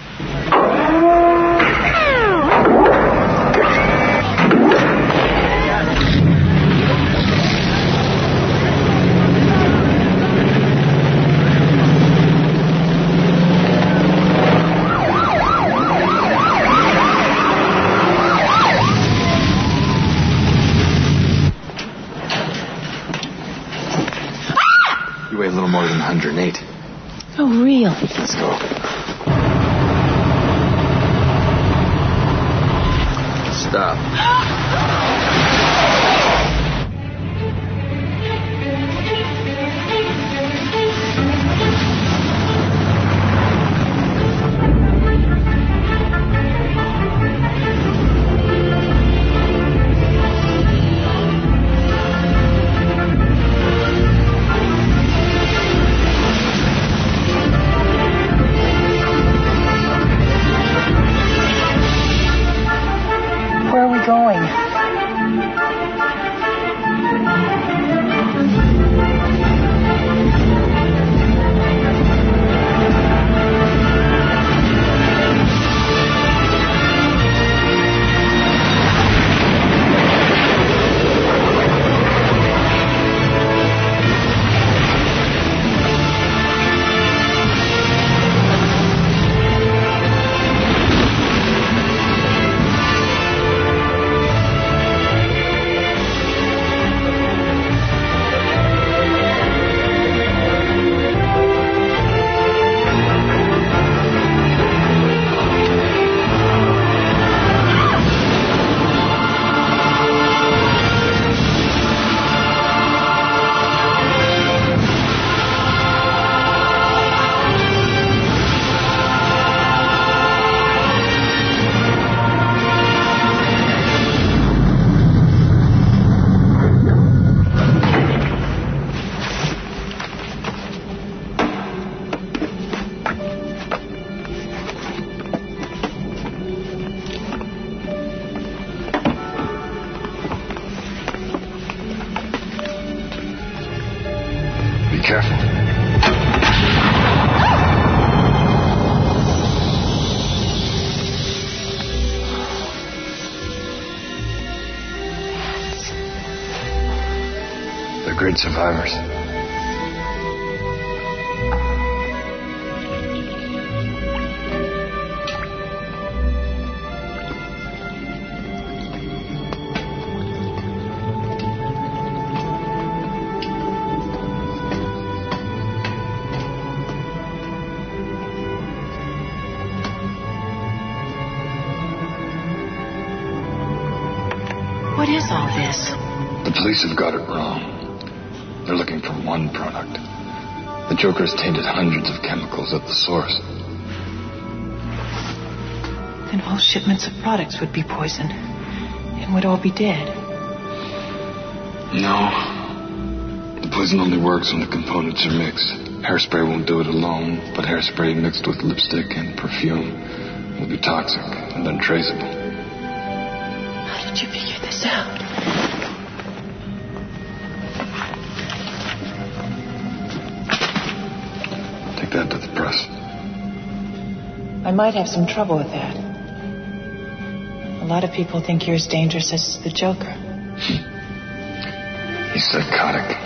You weigh a little more than one hundred eight. Oh, really? Let's go. Stop. Where are we going? Be careful. They're great survivors. What is all this? The police have got it wrong. They're looking for one product. The Joker's tainted hundreds of chemicals at the source. Then whole shipments of products would be poison. then we'd all be dead. No. The poison only works when the components are mixed. Hairspray won't do it alone, but hairspray mixed with lipstick and perfume will be toxic and untraceable. How did you figure this out? Take that to the press. I might have some trouble with that. A lot of people think you're as dangerous as the Joker. He's psychotic.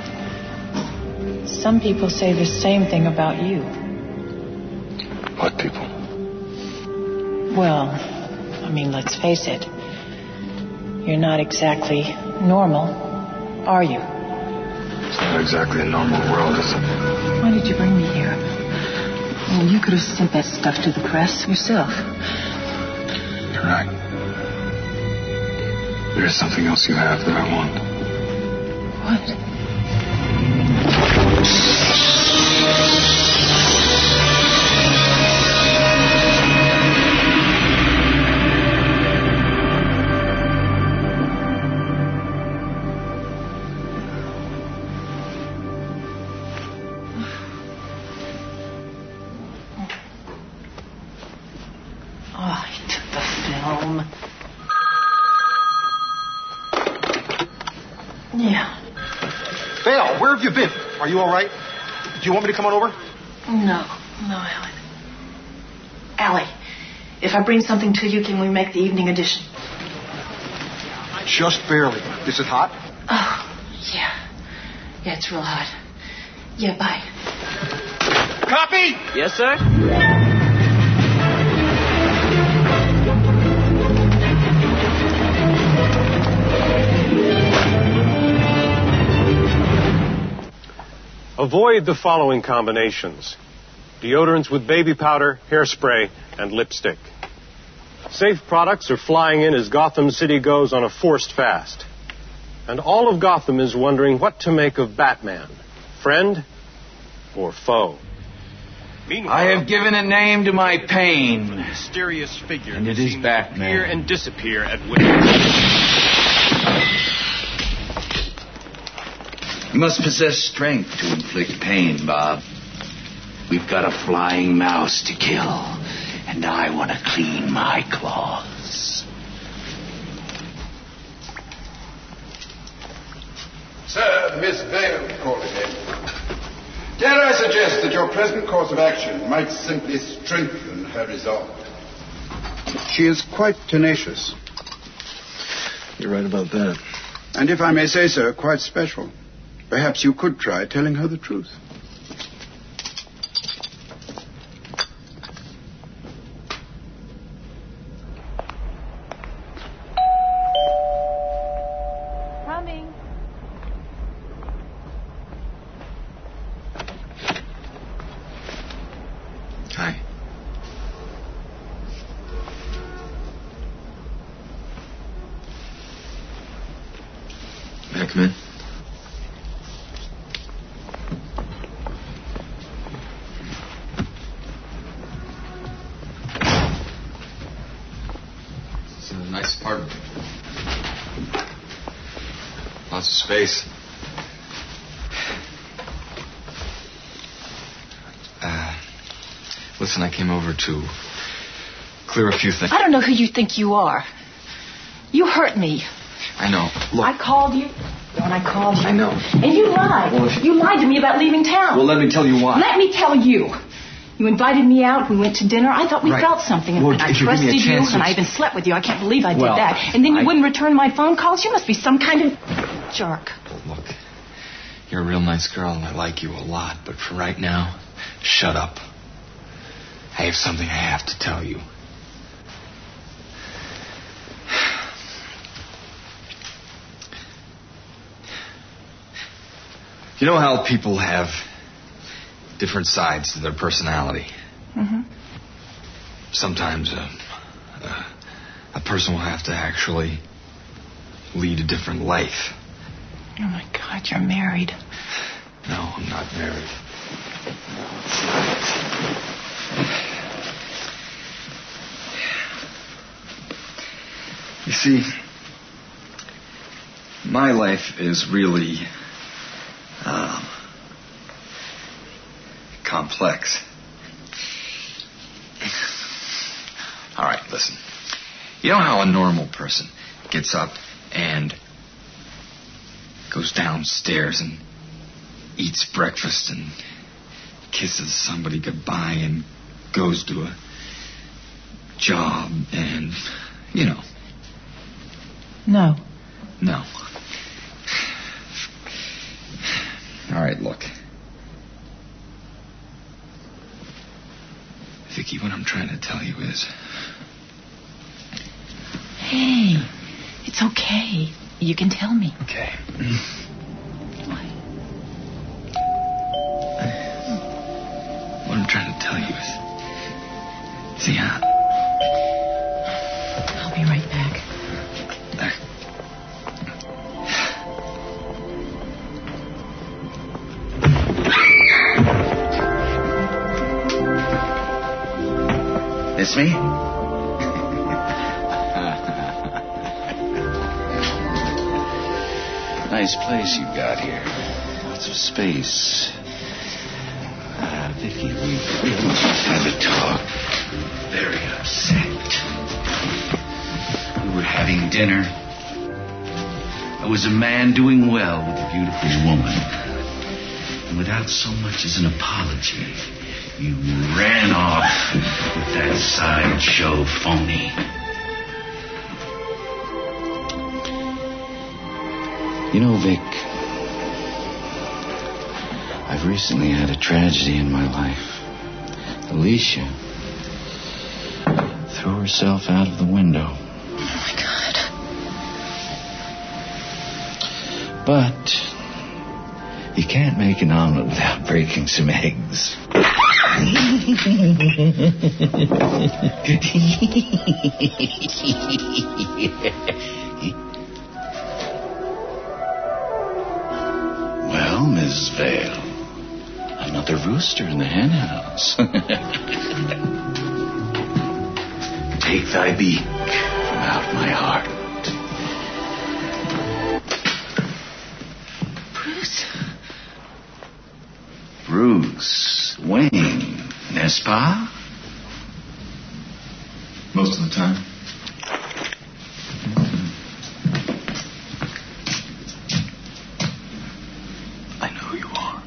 Some people say the same thing about you. What people? Well, I mean, let's face it. You're not exactly normal, are you? It's not exactly a normal world, is it? Why did you bring me here? Well, you could have sent that stuff to the press yourself. You're right. There is something else you have that I want. What? Oh, he took the film. Yeah. Val, where have you been? Are you all right? Do you want me to come on over? No, no, Alan. Allie, if I bring something to you, can we make the evening edition? Just barely. Is it hot? Oh, yeah. Yeah, it's real hot. Yeah, bye. Copy! Yes, sir? Avoid the following combinations: deodorants with baby powder, hairspray, and lipstick. Safe products are flying in as Gotham City goes on a forced fast. And all of Gotham is wondering what to make of Batman, friend or foe. I have given a name to my pain. A mysterious figure, and it is Batman. Appear and disappear at will. You must possess strength to inflict pain, Bob. We've got a flying mouse to kill, and I want to clean my claws. Sir, Miss Vale calling in. Dare I suggest that your present course of action might simply strengthen her resolve? She is quite tenacious. You're right about that. And if I may say so, quite special. Perhaps you could try telling her the truth. Coming. Hi. May I come in? It's a nice apartment. Lots of space. Uh, listen, I came over to clear a few things. I don't know who you think you are. You hurt me. I know. Look. I called you when I called you. I know. And you lied. Well, if- You lied to me about leaving town. Well, let me tell you why. Let me tell you. You invited me out. We went to dinner. I thought we Right. felt something. Well, and I if you give me a trusted you, chance, and I it's- even slept with you. I can't believe I did Well, that. And then you I- wouldn't return my phone calls. You must be some kind of jerk. Look, you're a real nice girl, and I like you a lot. But for right now, shut up. I have something I have to tell you. You know how people have different sides to their personality? Mm-hmm. Sometimes a, a, a person will have to actually lead a different life. Oh, my God, you're married. No, I'm not married. You see, My life is really um, complex. All right, listen. You know how a normal person gets up and goes downstairs and eats breakfast and kisses somebody goodbye and goes to a job and, you know. No. No. All right, look. Vicky, what I'm trying to tell you is... Hey, it's okay. You can tell me. Okay. What I'm trying to tell you is... See, huh? I'll be right back. It's me? Nice place you've got here. Lots of space. Uh, Vicky, we really just had a talk. Very upset. We were having dinner. I was a man doing well with a beautiful woman. And without so much as an apology, you ran off with that sideshow phony. You know, Vic, I've recently had a tragedy in my life. Alicia threw herself out of the window. Oh, my God. But you can't make an omelet without breaking some eggs. Well, Miss Vale, another rooster in the hen house. Take thy beak from out my heart. Bruce. Bruce Wayne, n'est-ce pas? Most of the time. I know who you are.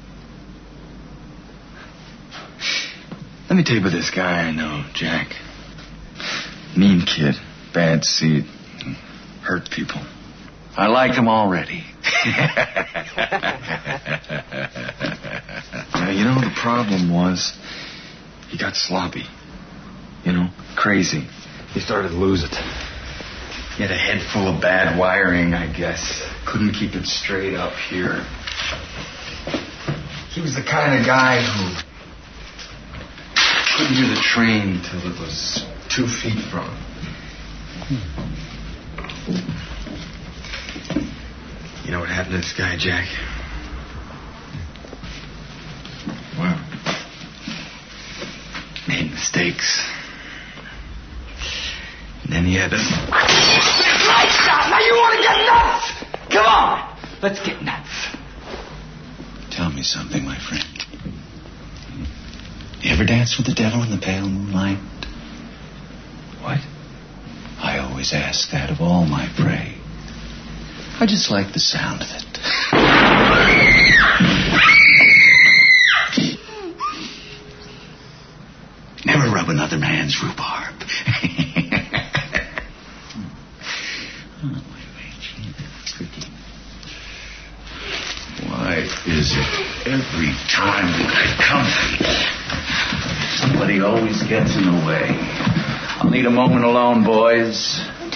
Let me tell you about this guy I know, Jack. Mean kid, bad seed, hurt people. I like him already. Yeah, you know, the problem was he got sloppy. You know, crazy. He started to lose it. He had a head full of bad wiring, I guess. Couldn't keep it straight up here. He was the kind of guy who couldn't hear the train till it was two feet from him. You know what happened to this guy, Jack? Well, made mistakes. And then he had to... Right, stop! Now you want to get nuts! Come on! Let's get nuts. Tell me something, my friend. You ever dance with the devil in the pale moonlight? What? I always ask that of all my prey. I just like the sound of it. Never rub another man's rhubarb. Why is it every time that I come, somebody always gets in the way? I'll need a moment alone, boys.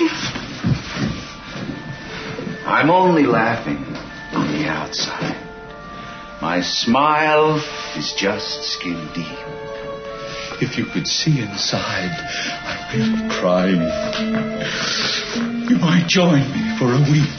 I'm only laughing on the outside. My smile is just skin deep. If you could see inside, I'm really crying. You might join me for a week.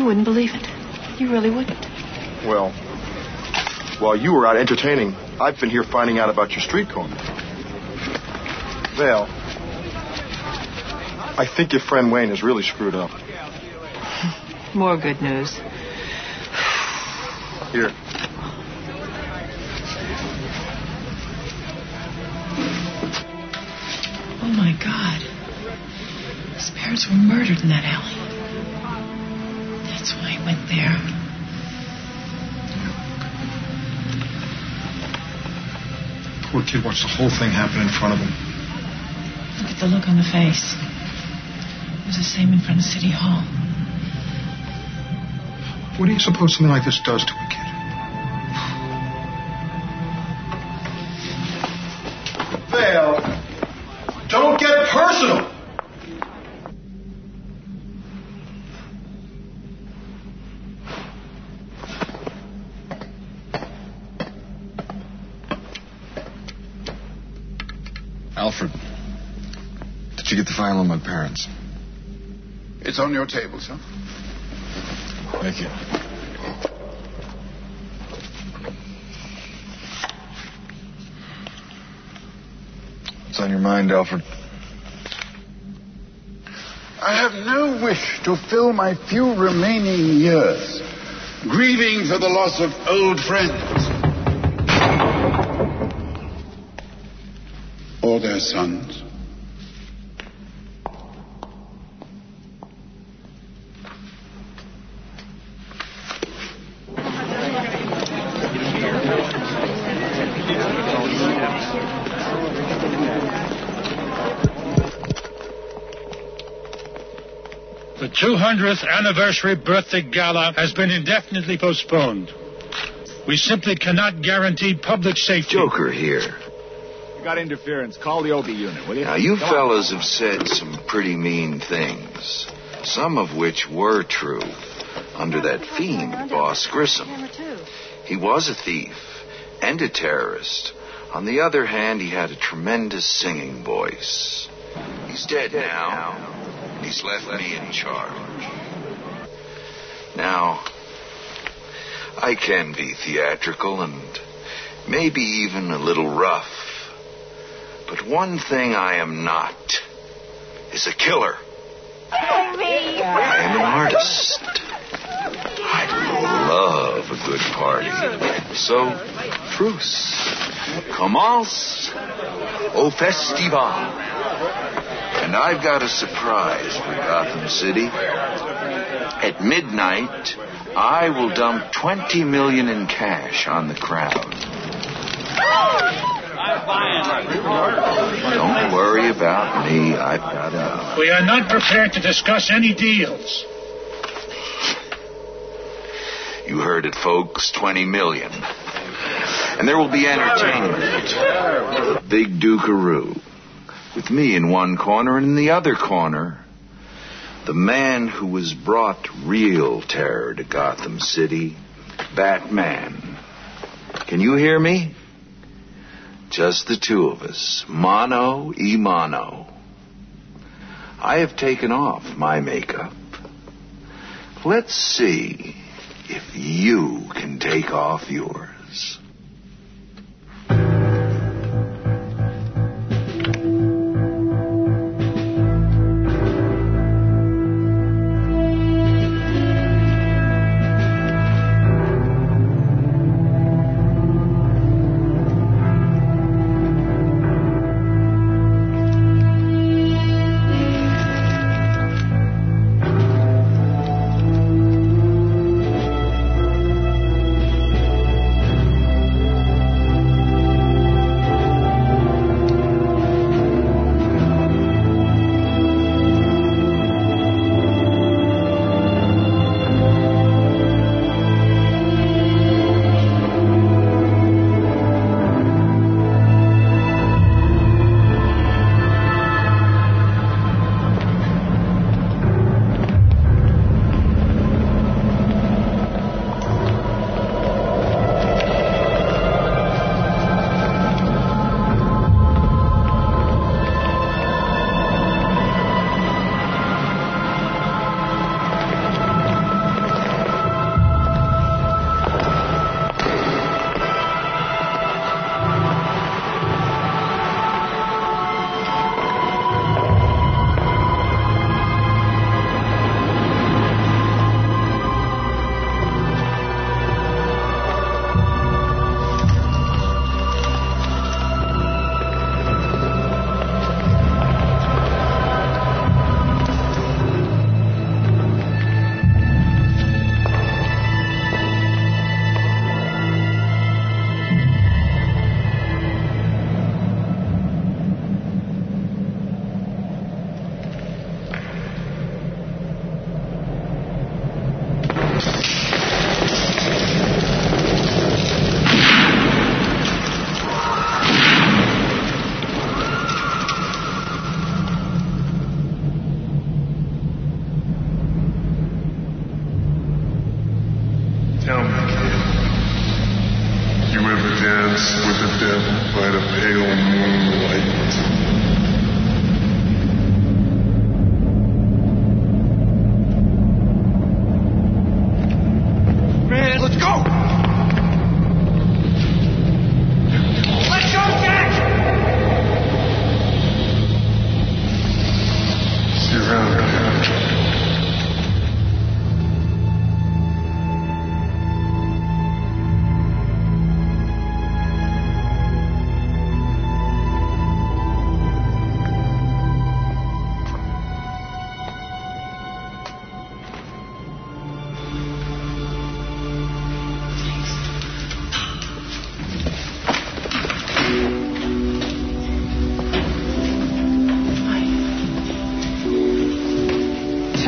You wouldn't believe it. You really wouldn't. Well, while you were out entertaining, I've been here finding out about your street corner. Vale, I think your friend Wayne is really screwed up. More good news. Here. Oh, my God. His parents were murdered in that alley. That's why he went there. Poor kid watched the whole thing happen in front of him. Look at the look on the face. It was the same in front of City Hall. What do you suppose something like this does to a kid? Vale, don't get personal. Alfred, did you get the file on my parents? It's on your table, sir. Thank you. What's on your mind, Alfred? I have no wish to fill my few remaining years grieving for the loss of old friends or their sons. The two hundredth anniversary birthday gala has been indefinitely postponed. We simply cannot guarantee public safety. Joker here. You got interference. Call the O B unit, will you? Now, you Come fellas on. have said some pretty mean things, some of which were true, under that fiend, Boss Grissom. He was a thief and a terrorist. On the other hand, he had a tremendous singing voice. He's dead now. He's left me in charge. Now, I can be theatrical and maybe even a little rough. But one thing I am not is a killer. I am an artist. I love a good party. So, truce. Commence au festival. And I've got a surprise for Gotham City. At midnight, I will dump twenty million in cash on the crowd. Don't worry about me. I've got enough. We are not prepared to discuss any deals. You heard it, folks. twenty million. And there will be entertainment. Big Dukaroo. With me in one corner, and in the other corner, the man who has brought real terror to Gotham City, Batman. Can you hear me? Just the two of us, mano y mano. I have taken off my makeup. Let's see if you can take off yours.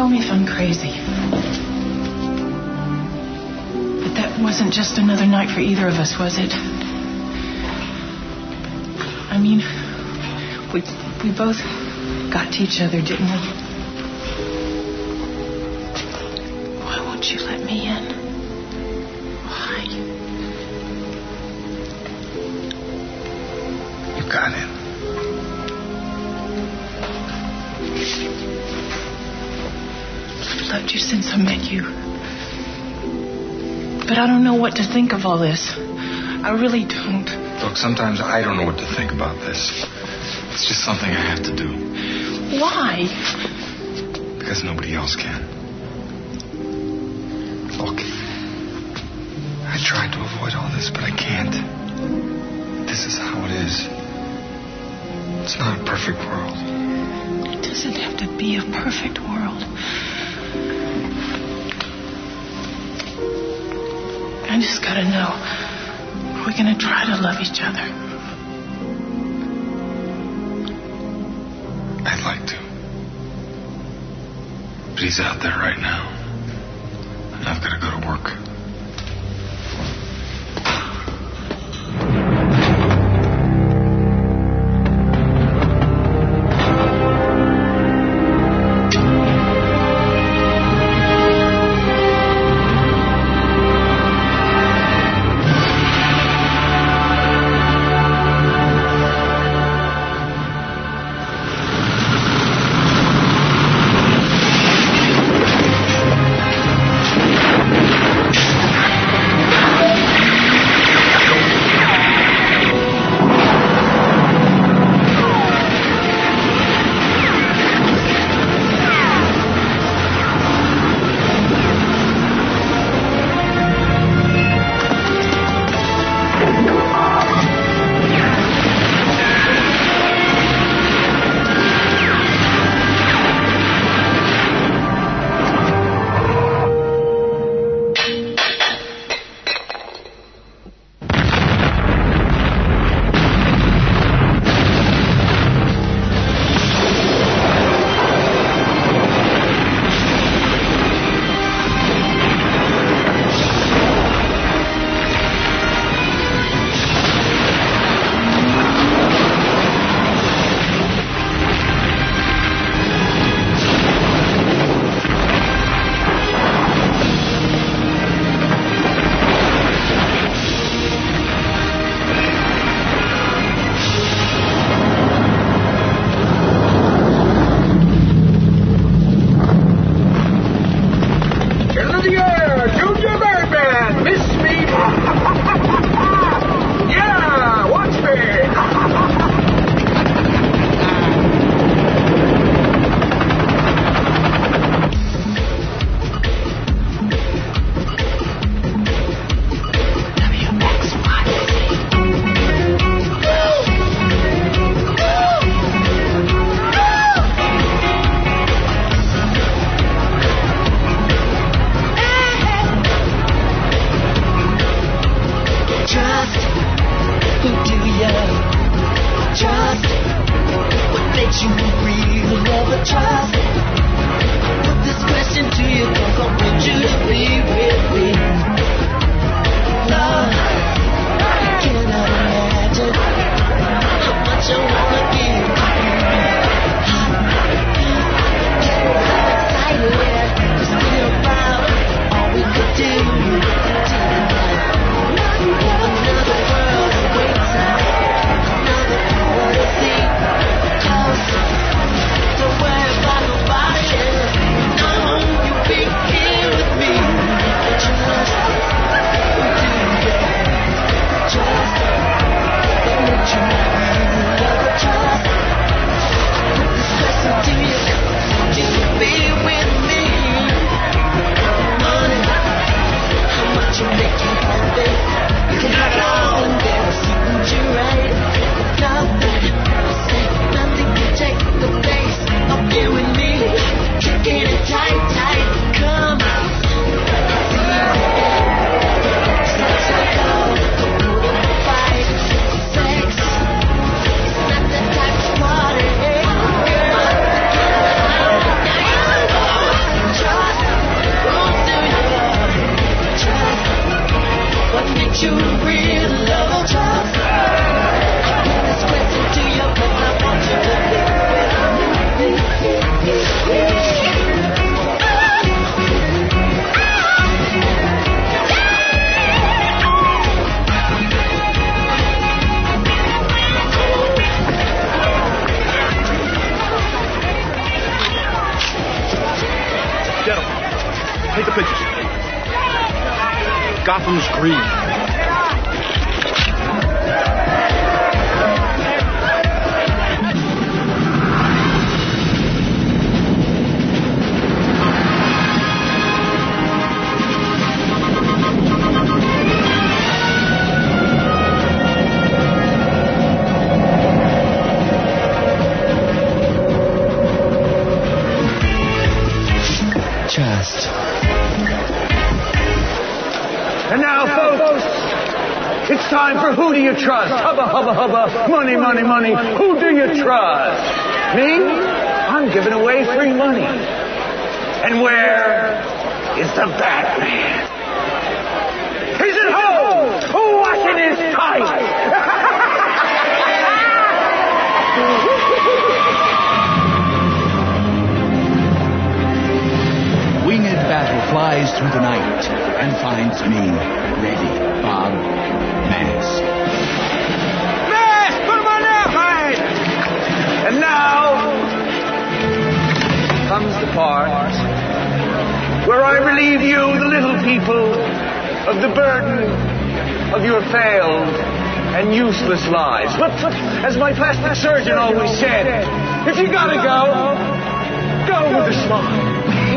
tell me if I'm crazy. But that wasn't just another night for either of us, was it? I mean, we we both got to each other, didn't we? Why won't you let me in? Why? You got in. I've loved you since I met you. But I don't know what to think of all this. I really don't. Look, sometimes I don't know what to think about this. It's just something I have to do. Why? Because nobody else can. Look, I tried to avoid all this, but I can't. This is how it is. It's not a perfect world. It doesn't have to be a perfect world. I just gotta know, are we gonna try to love each other? I'd like to. But he's out there right now. And I've gotta go to work. Bye. Gotham's greed. Just. And now, folks, it's time for Who Do You Trust? Hubba, hubba, hubba. Money, money, money. Who do you trust? Me? I'm giving away free money. And where is the Batman? He's at home, washing his tights. Winged Battle flies through the night and finds me ready, Bob Mask. Mask, put him on now, man! And now comes the part where I relieve you, the little people, of the burden of your failed and useless lives. But as my plastic surgeon always said, if you gotta go, go with a smile.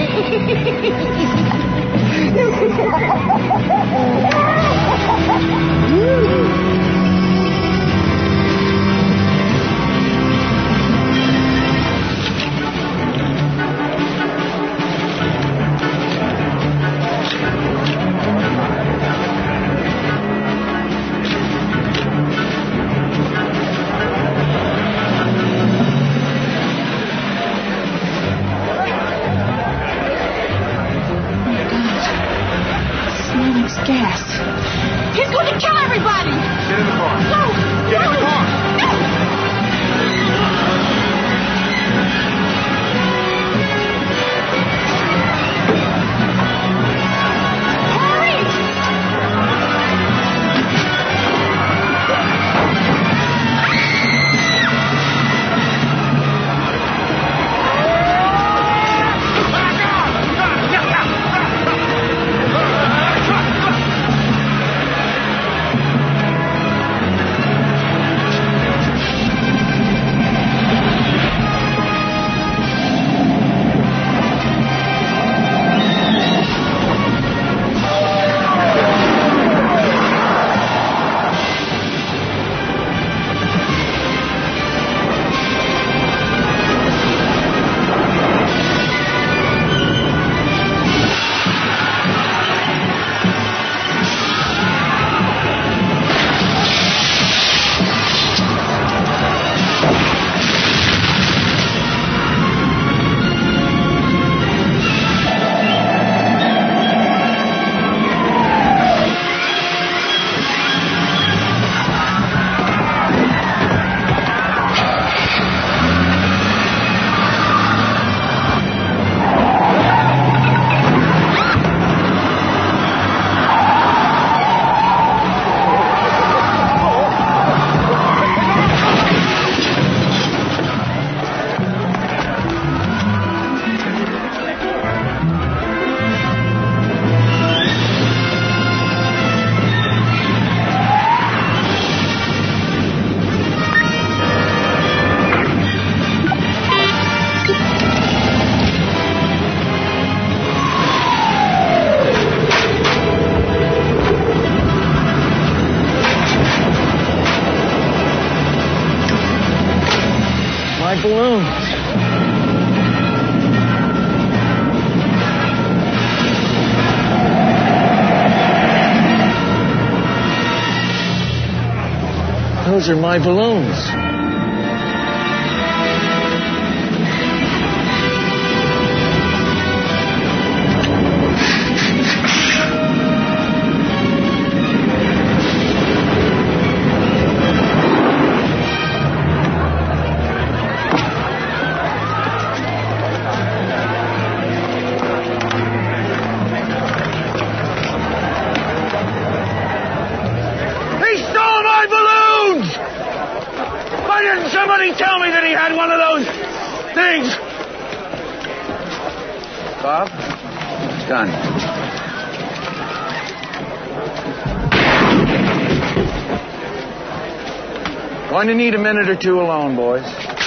Gas. He's going to kill everybody. Get in the car. No. Get in the car. Balloons. Those are my balloons. Somebody tell me that he had one of those things. Bob? Done. Going to need a minute or two alone, boys.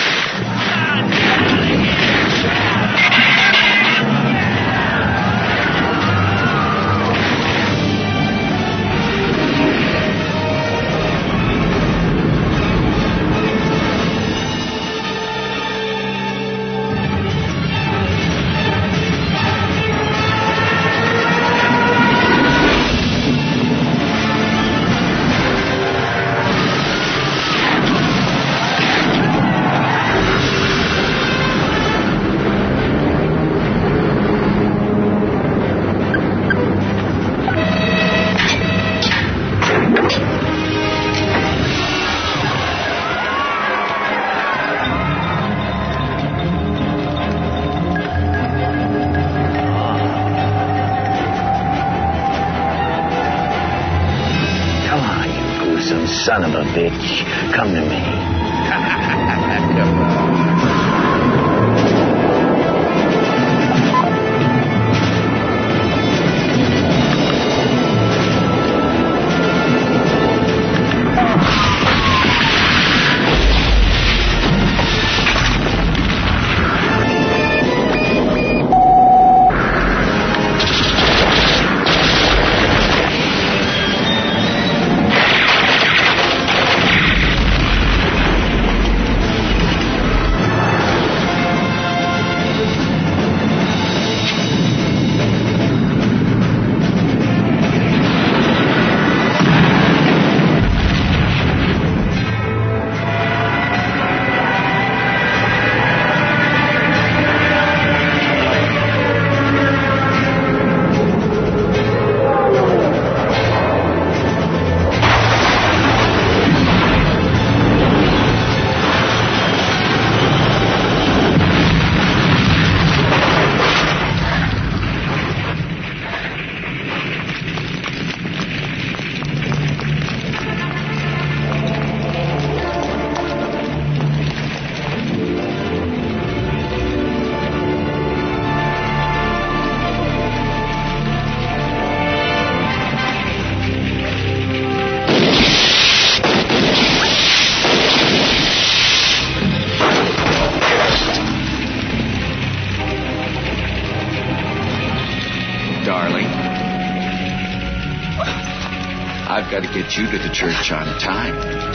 Son of a bitch, come to me. Come on. I've got to get you to the church on time.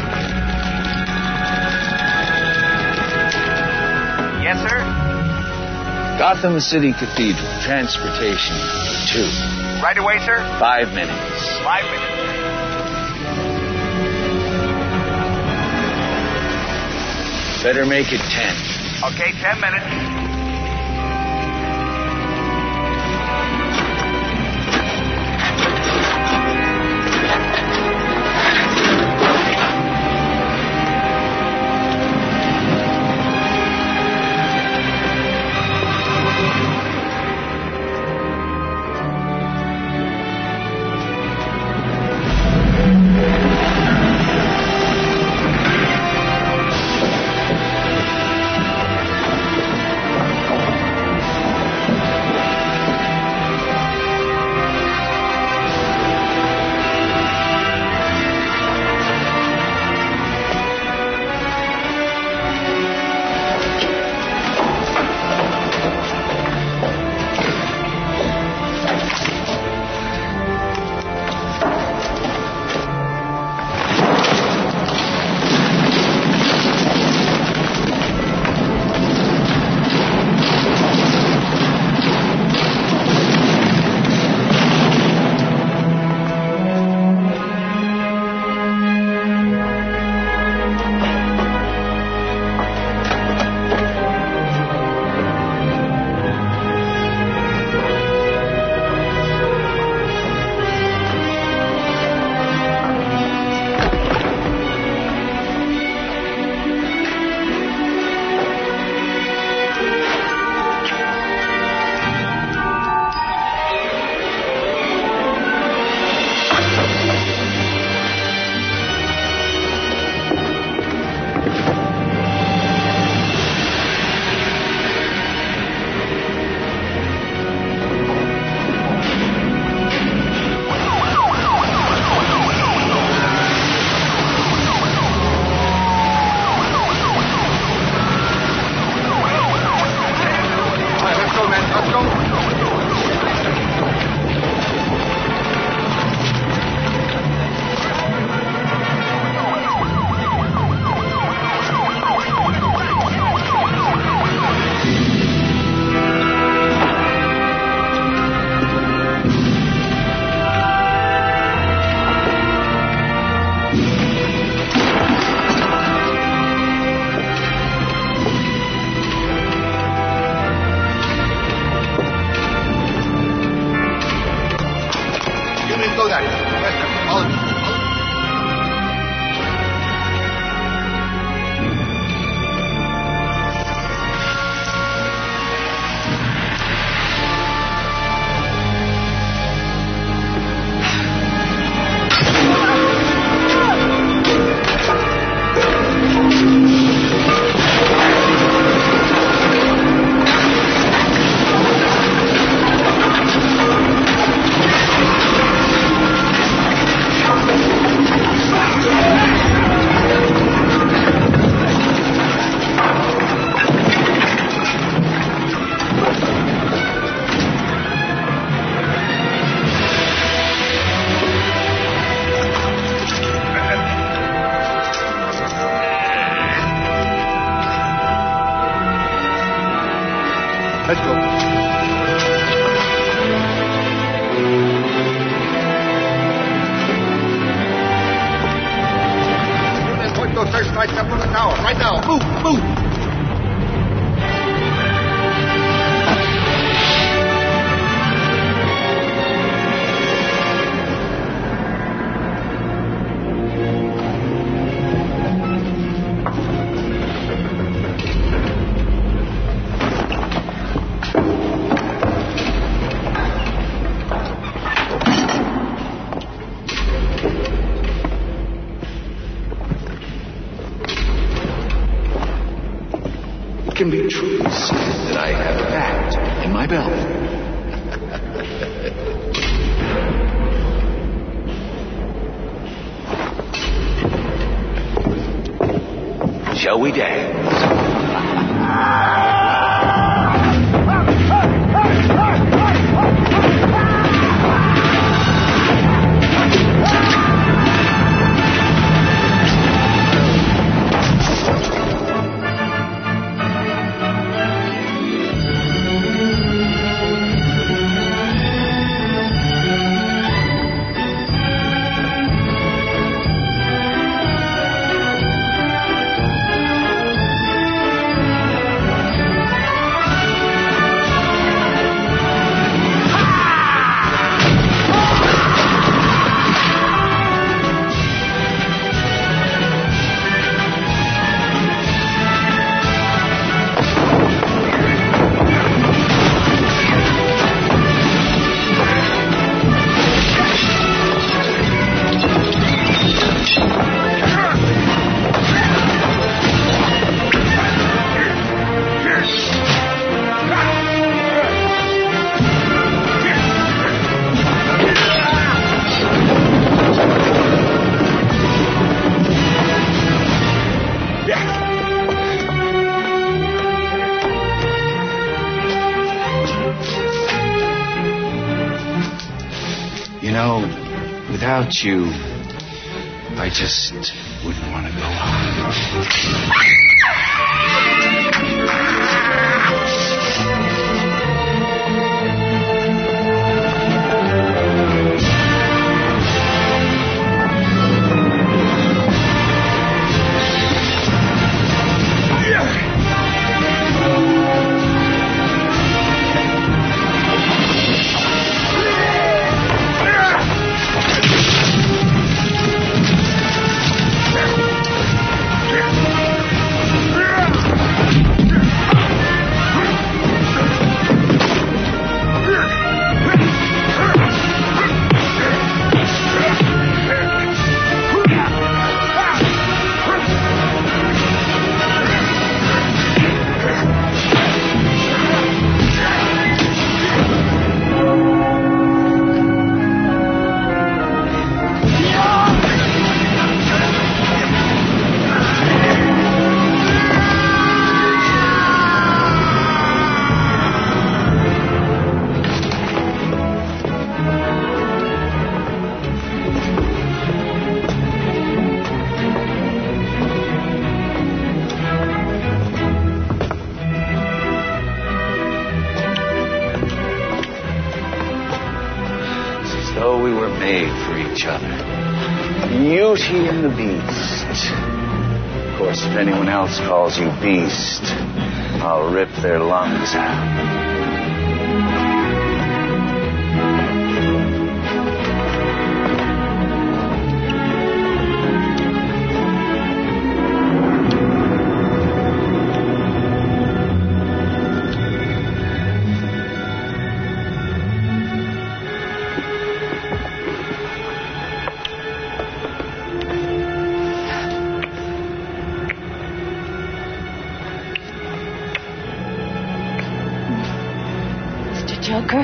Yes, sir? Gotham City Cathedral, transportation, two. Right away, sir? Five minutes. Five minutes. Better make it ten. Okay, ten minutes. Let's go. Those searchlights up on the tower. Right now. Move, move. It can be true that I have a bat in my belt. Shall we dance? You know, without you, I just wouldn't want to go on. So we were made for each other. Beauty and the Beast. Of course, if anyone else calls you Beast, I'll rip their lungs out. Joker.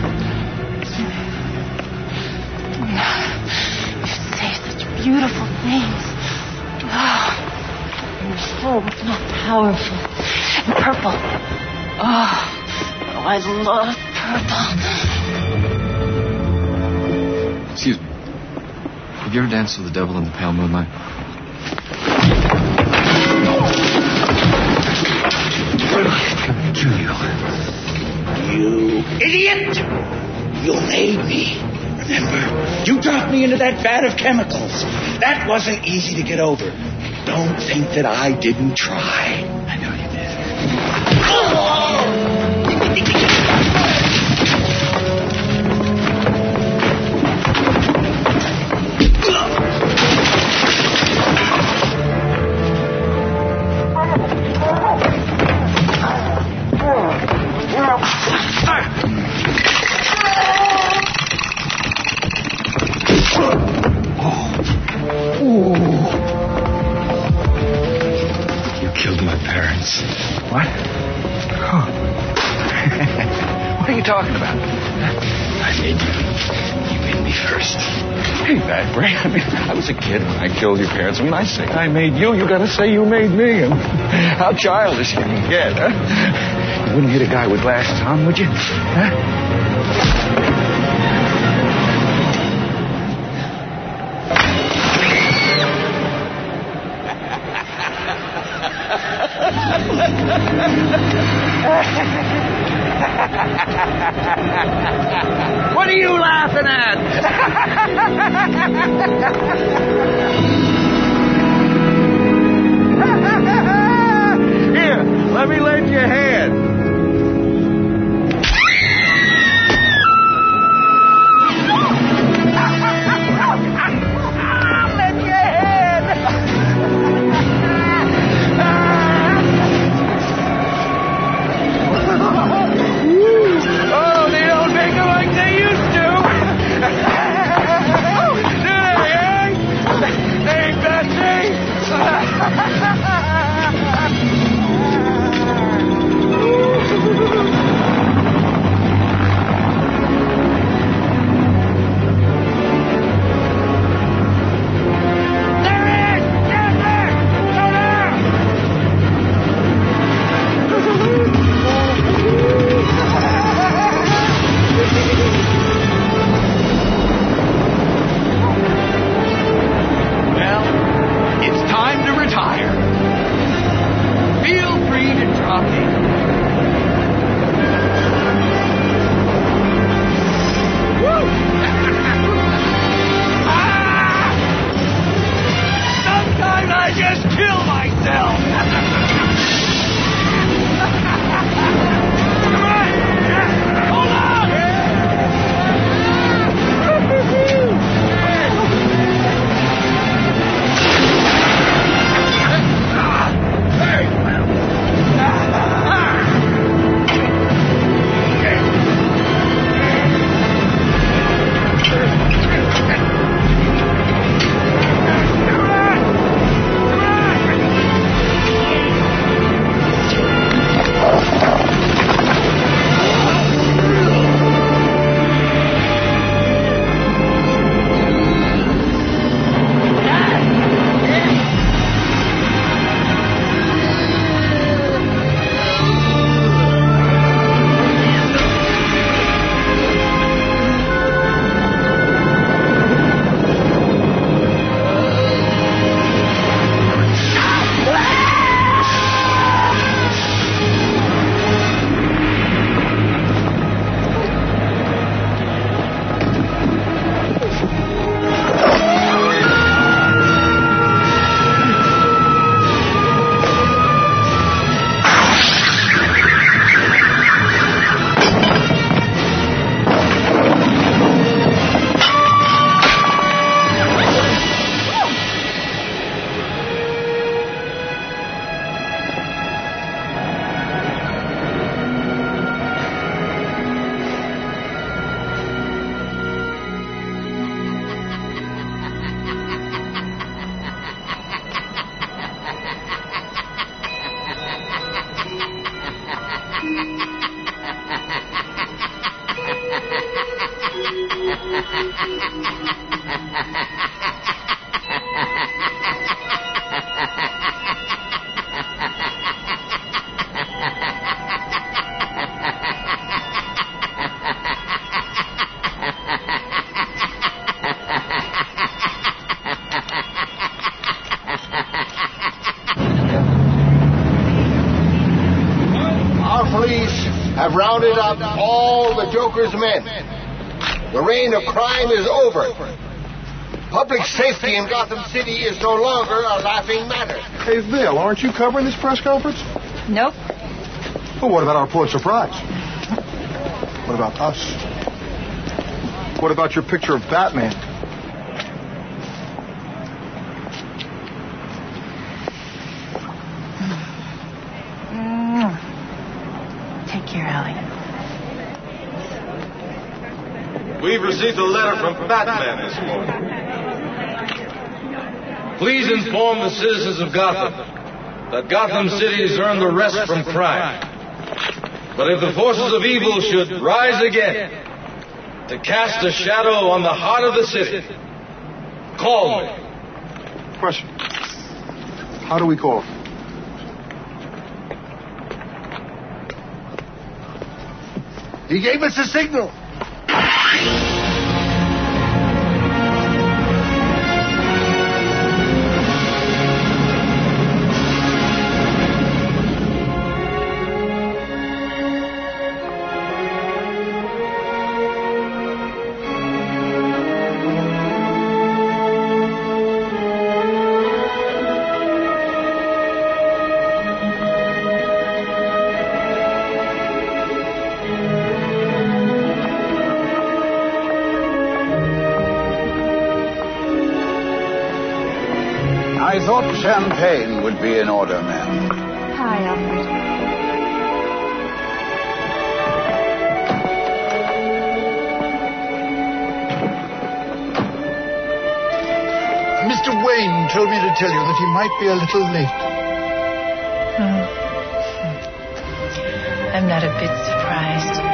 You say such beautiful things. Oh, you're so powerful. And purple. Oh, oh, I love purple. Excuse me. Have you ever danced with the devil in the pale moonlight? Come to kill you. it! You made me. Remember? You dropped me into that vat of chemicals. That wasn't easy to get over. Don't think that I didn't try. I know you did. What? Oh. What are you talking about? I made you. You made me first. Hey, that Ray. I mean, I was a kid when I killed your parents. When I say I made you, you gotta say you made me. And how childish you can get, huh? You wouldn't hit a guy with glasses on, would you? Huh? What are you laughing at? Here, let me lend you a hand. Our police have rounded up all the Joker's men. The reign of crime is over. Public safety in Gotham City is no longer a laughing matter. Hey, Bill, aren't you covering this press conference? Nope. Well, what about our Pulitzer Prize? What about us? What about your picture of Batman? Take care, Allie. We've received a letter from Batman this morning. Please inform the citizens of Gotham that Gotham City has earned the rest from crime. But if the forces of evil should rise again to cast a shadow on the heart of the city, call me. Question. How do we call? He gave us a signal. I thought champagne would be in order, ma'am. Hi, Alfred. Mister Wayne told me to tell you that he might be a little late. Hmm. I'm not a bit surprised.